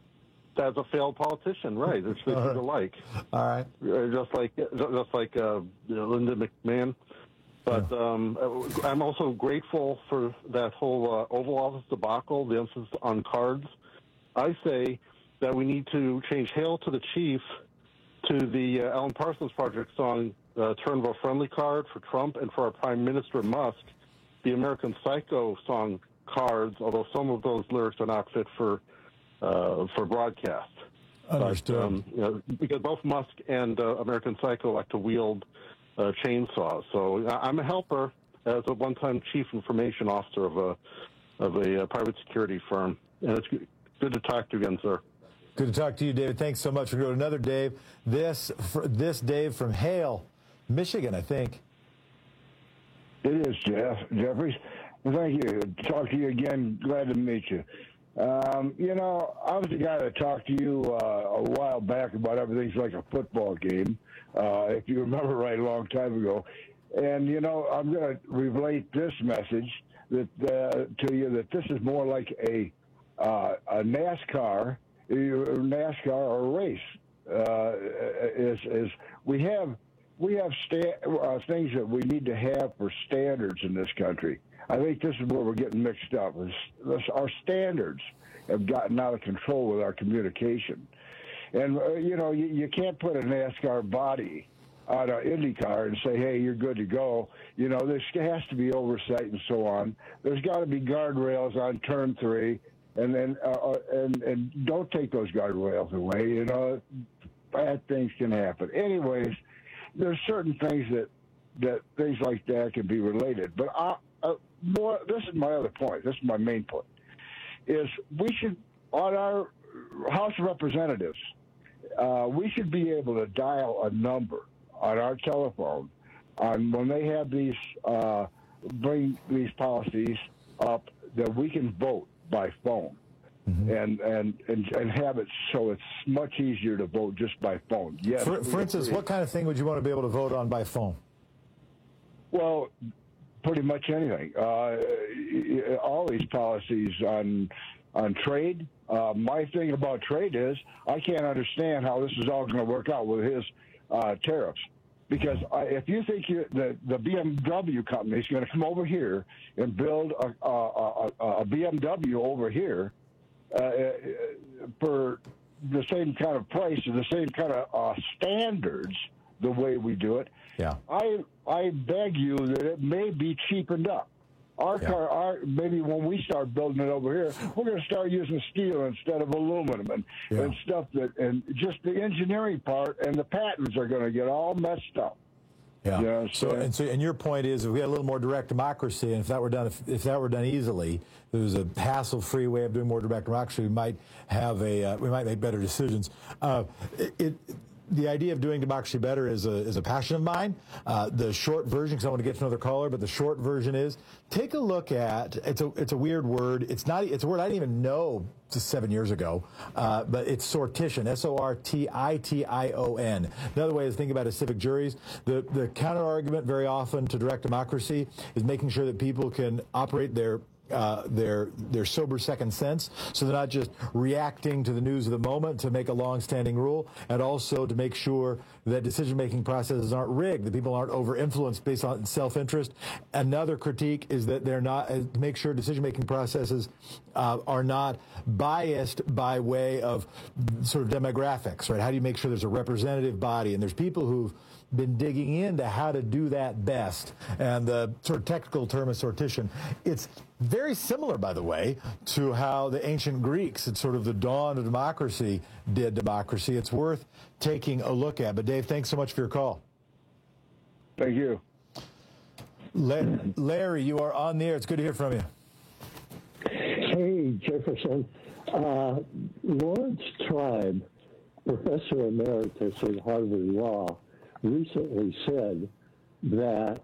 As a failed politician, right. It's things right. alike. All right. Just like just like uh, you know, Linda McMahon. But yeah. um, I'm also grateful for that whole uh, Oval Office debacle, the emphasis on cards. I say that we need to change Hail to the Chief to the uh, Alan Parsons Project song, uh, Turn of a Friendly Card for Trump and for our Prime Minister Musk. The American Psycho song Cards, although some of those lyrics are not fit for uh, for broadcast. Understood. But, um, you know, because both Musk and uh, American Psycho like to wield uh, chainsaws. So I'm a helper as a one-time chief information officer of a of a uh, private security firm, and it's good to talk to you again, sir. Good to talk to you, David. Thanks so much. We're going to another Dave. This this Dave from Hale, Michigan, I think. It is, Jeff. Jeffries. Thank you. Talk to you again. Glad to meet you. Um, you know, I was the guy that talked to you uh, a while back about everything's like a football game, uh, if you remember right, a long time ago. And, you know, I'm going to relate this message that uh, to you that this is more like a, uh, a NASCAR, NASCAR or a race. Uh, is, is we have... We have sta- uh, things that we need to have for standards in this country. I think this is where we're getting mixed up. Is this, our standards have gotten out of control with our communication. And, uh, you know, you, you can't put a NASCAR body on an Indy car and say, hey, you're good to go. You know, there has to be oversight and so on. There's got to be guardrails on turn three, and then uh, and, and don't take those guardrails away. You know, bad things can happen. Anyways, there's certain things that, that things like that can be related. But I, uh, more, this is my other point. This is my main point, is we should, on our House of Representatives, uh, we should be able to dial a number on our telephone on when they have these uh, bring these policies up that we can vote by phone. Mm-hmm. And, and, and and have it so it's much easier to vote just by phone. Yes. For, for instance, what kind of thing would you want to be able to vote on by phone? Well, pretty much anything. Uh, all these policies on on trade. Uh, my thing about trade is I can't understand how this is all going to work out with his uh, tariffs. Because uh, if you think you, the, the B M W company is going to come over here and build a, a, a, a B M W over here, Uh, for the same kind of price or the same kind of uh, standards, the way we do it, yeah. I I beg you that it may be cheapened up. Our yeah. car, our maybe when we start building it over here, we're going to start using steel instead of aluminum and, yeah. and stuff that, and just the engineering part and the patents are going to get all messed up. Yeah. You know, so, and so, and your point is, if we had a little more direct democracy, and if that were done, if, if that were done easily, if there was a hassle-free way of doing more direct democracy, we might have a, uh, we might make better decisions. Uh, it, it, the idea of doing democracy better is a is a passion of mine. Uh, the short version, because I want to get to another caller, but the short version is take a look at it's a it's a weird word. It's not it's a word I didn't even know just seven years ago, uh, but it's sortition. S O R T I T I O N. Another way to think about it is civic juries. The the counter argument very often to direct democracy is making sure that people can operate their Uh, their their sober second sense, so they're not just reacting to the news of the moment to make a long-standing rule, and also to make sure that decision-making processes aren't rigged, that people aren't over-influenced based on self-interest. Another critique is that they're not, uh, to make sure decision-making processes uh, are not biased by way of sort of demographics, right? How do you make sure there's a representative body? And there's people who've been digging into how to do that best, and the sort of technical term is sortition. It's very similar, by the way, to how the ancient Greeks, at sort of the dawn of democracy, did democracy. It's worth taking a look at. But Dave, thanks so much for your call. Thank you. Larry, you are on the air. It's good to hear from you. Hey, Jefferson. Uh, Lawrence Tribe, professor emeritus at Harvard Law, recently said that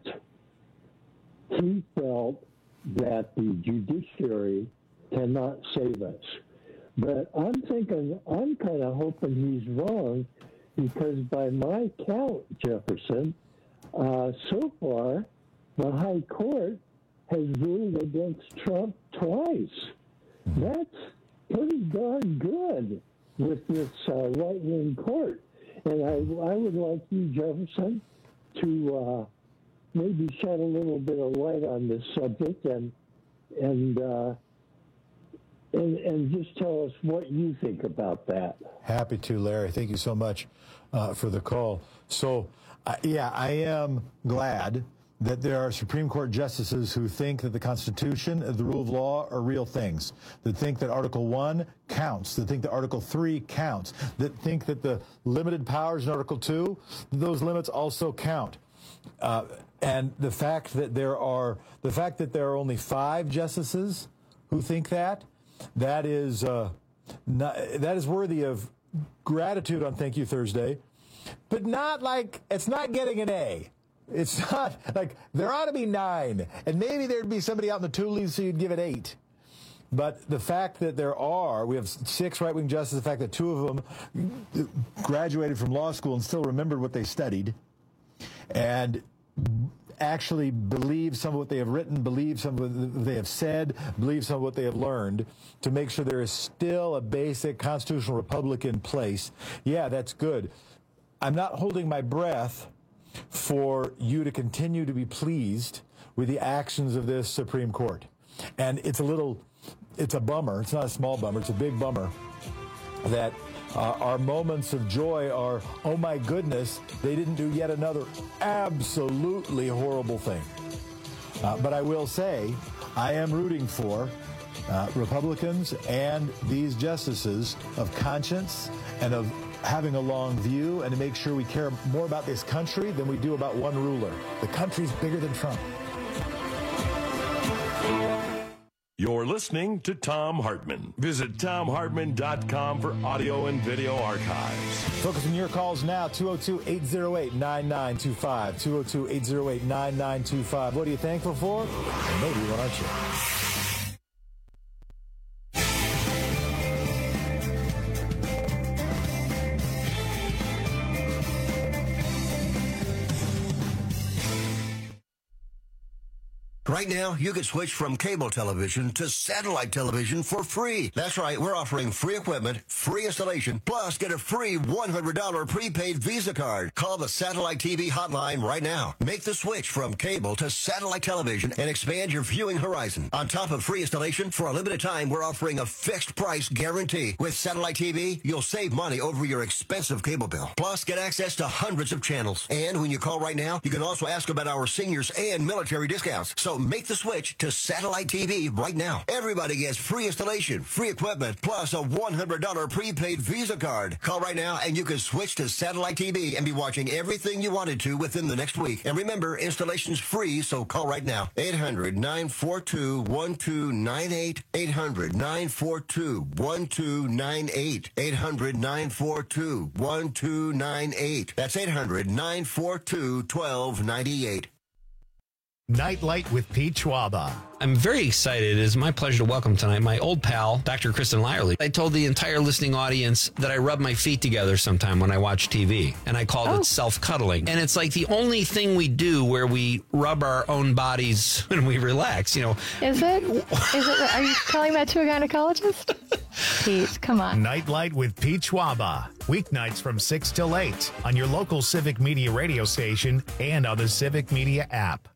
he felt that the judiciary cannot save us. But I'm thinking, I'm kind of hoping he's wrong, because by my count, Jefferson, uh, so far, the High Court has ruled against Trump twice. That's pretty darn good with this uh, right-wing court. And I, I would like you, Jefferson, to uh, maybe shed a little bit of light on this subject and and uh, and and just tell us what you think about that. Happy to, Larry. Thank you so much uh, for the call. So, uh, yeah, I am glad that there are Supreme Court justices who think that the Constitution and the rule of law are real things, that think that Article one counts, that think that Article three counts, that think that the limited powers in Article two, those limits also count. Uh, and the fact that there are the fact that there are only five justices who think that, that is uh, not, that is worthy of gratitude on Thank You Thursday, but not like it's not getting an A. It's not like there ought to be nine, and maybe there'd be somebody out in the Tulies so you'd give it eight. But the fact that there are, we have six right-wing justices, the fact that two of them graduated from law school and still remembered what they studied, and actually believe some of what they have written, believe some of what they have said, believe some of what they have learned, to make sure there is still a basic constitutional republic in place. Yeah, that's good. I'm not holding my breath for you to continue to be pleased with the actions of this Supreme Court. And it's a little, it's a bummer. It's not a small bummer. It's a big bummer that uh, our moments of joy are, oh my goodness, they didn't do yet another absolutely horrible thing. Uh, but I will say, I am rooting for uh, Republicans and these justices of conscience and of having a long view, and to make sure we care more about this country than we do about one ruler. The country's bigger than Trump. You're listening to Thom Hartmann. Visit Thom Hartmann dot com for audio and video archives. Focus on your calls now, two oh two, eight oh eight, nine nine two five, two oh two, eight oh eight, nine nine two five. What are you thankful for? Maybe one on our show. Right now, you can switch from cable television to satellite television for free. That's right, we're offering free equipment, free installation, plus get a free one hundred dollars prepaid Visa card. Call the Satellite T V hotline right now. Make the switch from cable to satellite television and expand your viewing horizon. On top of free installation, for a limited time, we're offering a fixed price guarantee. With Satellite T V, you'll save money over your expensive cable bill. Plus, get access to hundreds of channels. And when you call right now, you can also ask about our seniors and military discounts. So make the switch to Satellite T V right now. Everybody gets free installation, free equipment, plus a one hundred dollars prepaid Visa card. Call right now and you can switch to Satellite T V and be watching everything you wanted to within the next week. And remember, installation's free, so call right now. eight hundred, nine four two, one two nine eight. eight hundred, nine four two, one two nine eight. eight hundred, nine four two, one two nine eight. That's eight hundred, nine four two, one two nine eight. Nightlight with Pete Schwaba. I'm very excited. It is my pleasure to welcome tonight my old pal, Doctor Kristen Lyerly. I told the entire listening audience that I rub my feet together sometime when I watch T V, and I called oh. it self-cuddling. And it's like the only thing we do where we rub our own bodies when we relax, you know. Is it? Is it? Are you telling that to a gynecologist? Pete, come on. Nightlight with Pete Schwaba. Weeknights from six till eight on your local Civic Media radio station and on the Civic Media app.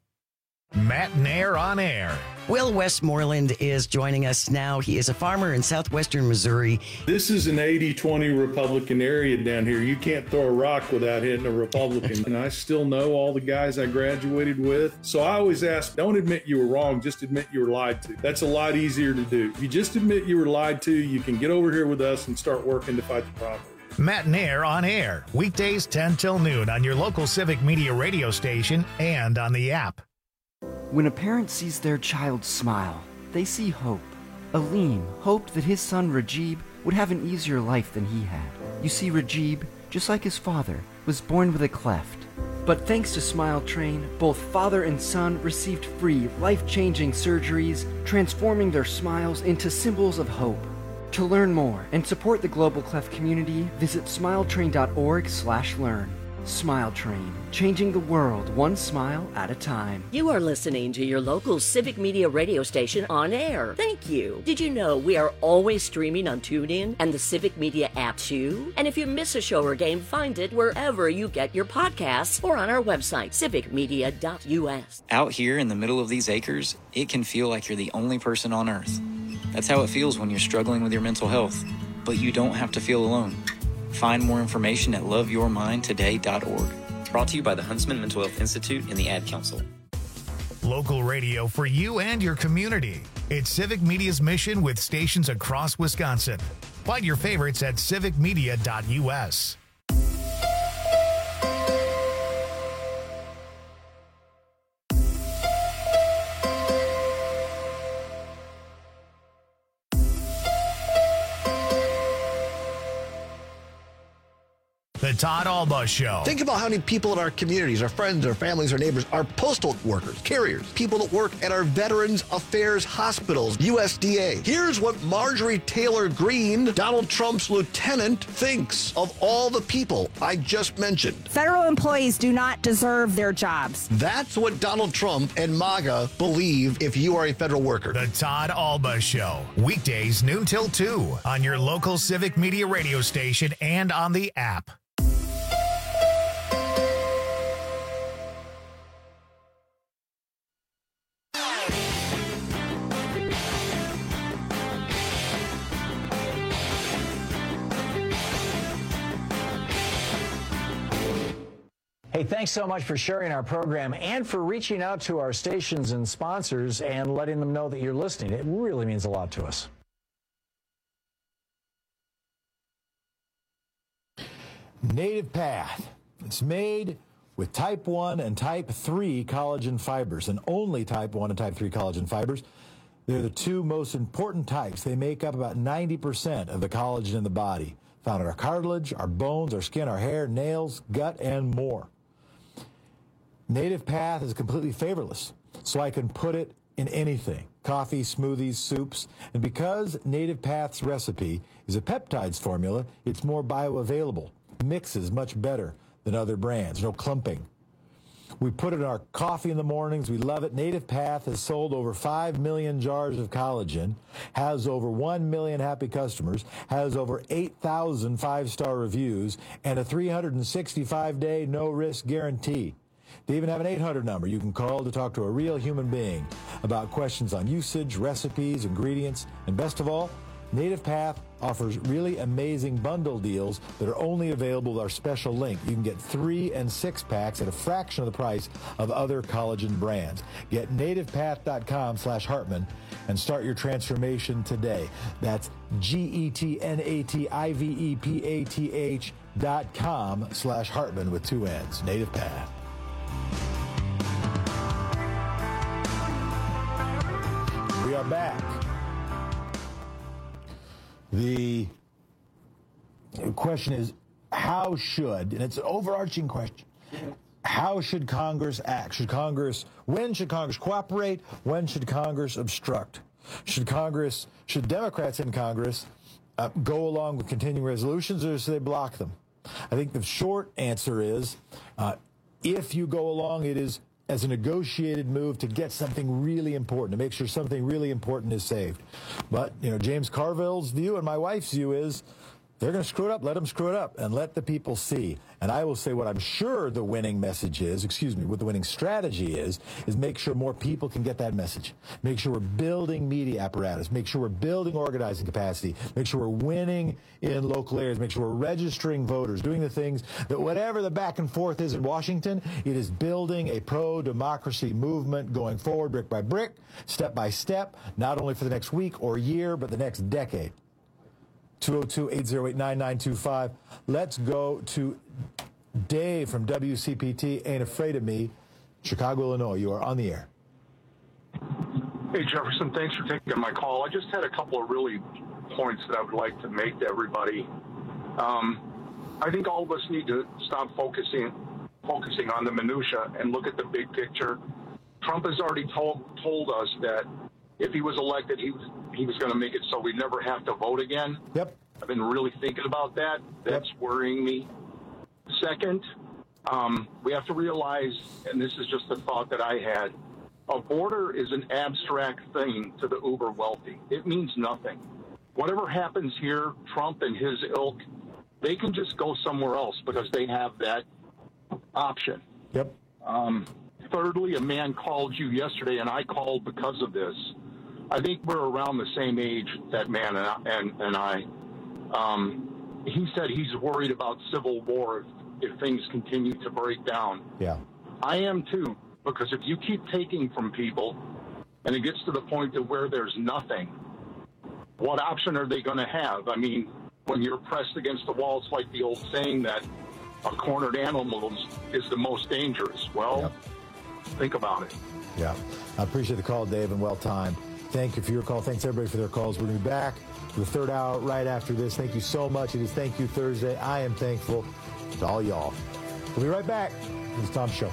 Matt Nair on air. Will Westmoreland is joining us now. He is a farmer in southwestern Missouri. This is an eighty twenty Republican area down here. You can't throw a rock without hitting a Republican. And I still know all the guys I graduated with. So I always ask, don't admit you were wrong, just admit you were lied to. That's a lot easier to do. If you just admit you were lied to, you can get over here with us and start working to fight the problem. Matt Nair on air. Weekdays ten till noon on your local Civic Media radio station and on the app. When a parent sees their child smile, they see hope. Aleem hoped that his son Rajib would have an easier life than he had. You see, Rajib, just like his father, was born with a cleft. But thanks to Smile Train, both father and son received free, life-changing surgeries, transforming their smiles into symbols of hope. To learn more and support the Global Cleft community, visit smiletrain.org slash learn. Smile Train, changing the world one smile at a time. You are listening to your local Civic Media radio station on air. Thank you. Did you know we are always streaming on TuneIn and the Civic Media app too? And if you miss a show or game, find it wherever you get your podcasts or on our website, civic media dot u s. Out here in the middle of these acres, it can feel like you're the only person on earth. That's how it feels when you're struggling with your mental health. But you don't have to feel alone. Find more information at love your mind today dot org. Brought to you by the Huntsman Mental Health Institute and the Ad Council. Local radio for you and your community. It's Civic Media's mission with stations across Wisconsin. Find your favorites at civic media dot u s. The Todd Alba Show. Think about how many people in our communities, our friends, our families, our neighbors, our postal workers, carriers, people that work at our Veterans Affairs hospitals, U S D A. Here's what Marjorie Taylor Greene, Donald Trump's lieutenant, thinks of all the people I just mentioned. Federal employees do not deserve their jobs. That's what Donald Trump and MAGA believe if you are a federal worker. The Todd Alba Show. Weekdays noon till two on your local Civic Media radio station and on the app. Hey, thanks so much for sharing our program and for reaching out to our stations and sponsors and letting them know that you're listening. It really means a lot to us. Native Path. It's made with type one and type three collagen fibers, and only type one and type three collagen fibers. They're the two most important types. They make up about ninety percent of the collagen in the body, found in our cartilage, our bones, our skin, our hair, nails, gut, and more. Native Path is completely flavorless, so I can put it in anything. Coffee, smoothies, soups. And because Native Path's recipe is a peptides formula, it's more bioavailable. Mixes much better than other brands. No clumping. We put it in our coffee in the mornings. We love it. Native Path has sold over five million jars of collagen, has over one million happy customers, has over eight thousand five-star reviews, and a three hundred sixty-five day no-risk guarantee. They even have an eight hundred number you can call to talk to a real human being about questions on usage, recipes, ingredients, and best of all, Native Path offers really amazing bundle deals that are only available with our special link. You can get three and six packs at a fraction of the price of other collagen brands. Get nativepath.com slash Hartman and start your transformation today. That's G-E-T-N-A-T-I-V-E-P-A-T-H dot com slash Hartman with two N's. Native Path. We are back. The question is, how should, and it's an overarching question, how should Congress act? Should Congress, when should Congress cooperate? When should Congress obstruct? Should Congress, should Democrats in Congress uh, go along with continuing resolutions, or should they block them? I think the short answer is, uh, if you go along, it is as a negotiated move to get something really important, to make sure something really important is saved. But, you know, James Carville's view and my wife's view is they're going to screw it up. Let them screw it up and let the people see. And I will say what I'm sure the winning message is, excuse me, what the winning strategy is, is make sure more people can get that message. Make sure we're building media apparatus. Make sure we're building organizing capacity. Make sure we're winning in local areas. Make sure we're registering voters, doing the things that whatever the back and forth is in Washington, it is building a pro-democracy movement going forward brick by brick, step by step, not only for the next week or year, but the next decade. two oh two, eight oh eight, nine nine two five. Let's go to Dave from W C P T, Ain't Afraid of Me, Chicago, Illinois. You are on the air. Hey, Jefferson, thanks for taking my call. I just had a couple of really points that I would like to make to everybody. Um, I think all of us need to stop focusing focusing on the minutia and look at the big picture. Trump has already told told us that if he was elected, he was he was going to make it so we'd never have to vote again. Yep. I've been really thinking about that. That's yep. worrying me. Second, um, we have to realize, and this is just a thought that I had, a border is an abstract thing to the uber wealthy. It means nothing. Whatever happens here, Trump and his ilk, they can just go somewhere else because they have that option. Yep. Um, thirdly, a man called you yesterday, and I called because of this. I think we're around the same age, that man and I. And, and I. Um, he said he's worried about civil war if, if things continue to break down. Yeah. I am too, because if you keep taking from people and it gets to the point to where there's nothing, what option are they going to have? I mean, when you're pressed against the wall, it's like the old saying that a cornered animal is, is the most dangerous. Well, yep. think about it. Yeah. I appreciate the call, Dave, and well timed. Thank you for your call. Thanks, everybody, for their calls. We're going to be back for the third hour right after this. Thank you so much. It is Thank You Thursday. I am thankful to all y'all. We'll be right back. It's Tom Show.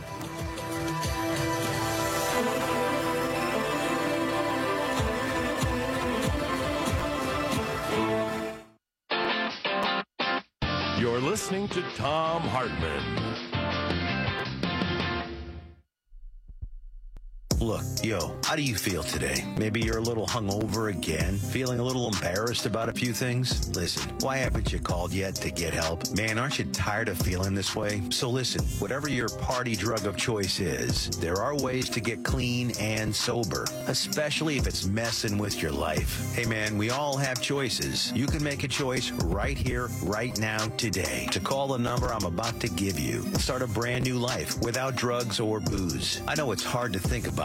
You're listening to Tom Hartman. Look, yo, how do you feel today? Maybe you're a little hungover again, feeling a little embarrassed about a few things? Listen, why haven't you called yet to get help? Man, aren't you tired of feeling this way? So listen, whatever your party drug of choice is, there are ways to get clean and sober, especially if it's messing with your life. Hey man, we all have choices. You can make a choice right here, right now, today, to call the number I'm about to give you and start a brand new life without drugs or booze. I know it's hard to think about this,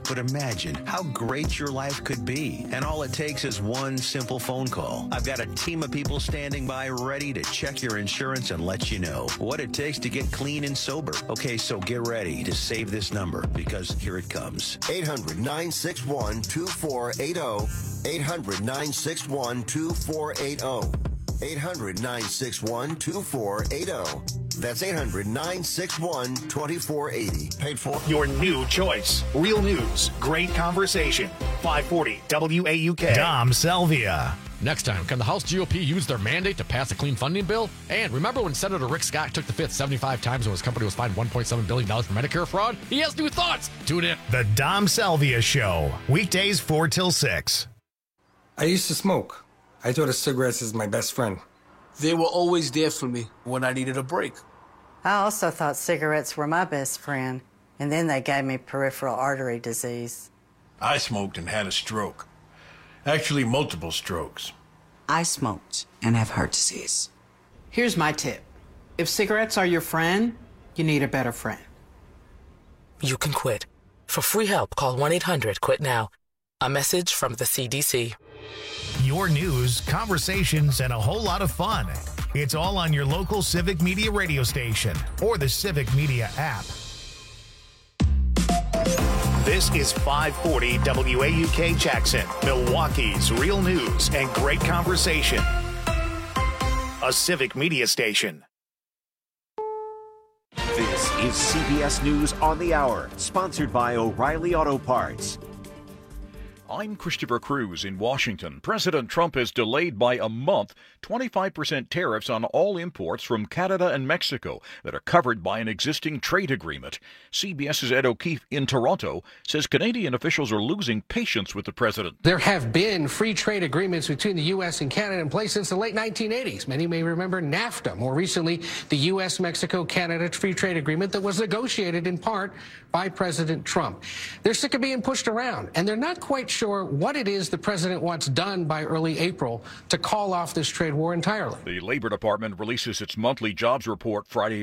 But imagine how great your life could be. And all it takes is one simple phone call. I've got a team of people standing by ready to check your insurance and let you know what it takes to get clean and sober. Okay, so get ready to save this number because here it comes. eight hundred, nine six one, two four eight zero. eight hundred, nine six one, two four eight zero. eight hundred, nine six one, two four eight zero. That's eight hundred, nine six one, two four eight zero. Paid for. Your new choice. Real news. Great conversation. five forty W A U K. Dom Selvia. Next time, can the House G O P use their mandate to pass a clean funding bill? And remember when Senator Rick Scott took the fifth seventy-five times when his company was fined one point seven billion dollars for Medicare fraud? He has new thoughts. Tune in. The Dom Selvia Show. Weekdays four till six. I used to smoke. I thought of cigarettes as my best friend. They were always there for me when I needed a break. I also thought cigarettes were my best friend, and then they gave me peripheral artery disease. I smoked and had a stroke. Actually, multiple strokes. I smoked and have heart disease. Here's my tip. If cigarettes are your friend, you need a better friend. You can quit. For free help, call one eight hundred quit now. A message from the C D C. Your news, conversations, and a whole lot of fun. It's all on your local Civic Media radio station or the Civic Media app. This is five forty W A U K Jackson, Milwaukee's real news and great conversation. A Civic Media station. This is C B S News on the Hour, sponsored by O'Reilly Auto Parts. I'm Christopher Cruz in Washington. President Trump has delayed by a month twenty-five percent tariffs on all imports from Canada and Mexico that are covered by an existing trade agreement. CBS's Ed O'Keefe in Toronto says Canadian officials are losing patience with the president. There have been free trade agreements between the U S and Canada in place since the late nineteen eighties. Many may remember NAFTA. More recently, the U S Mexico Canada free trade agreement that was negotiated in part by President Trump. They're sick of being pushed around, and they're not quite sure what it is the president wants done by early April to call off this trade war entirely. The Labor Department releases its monthly jobs report Friday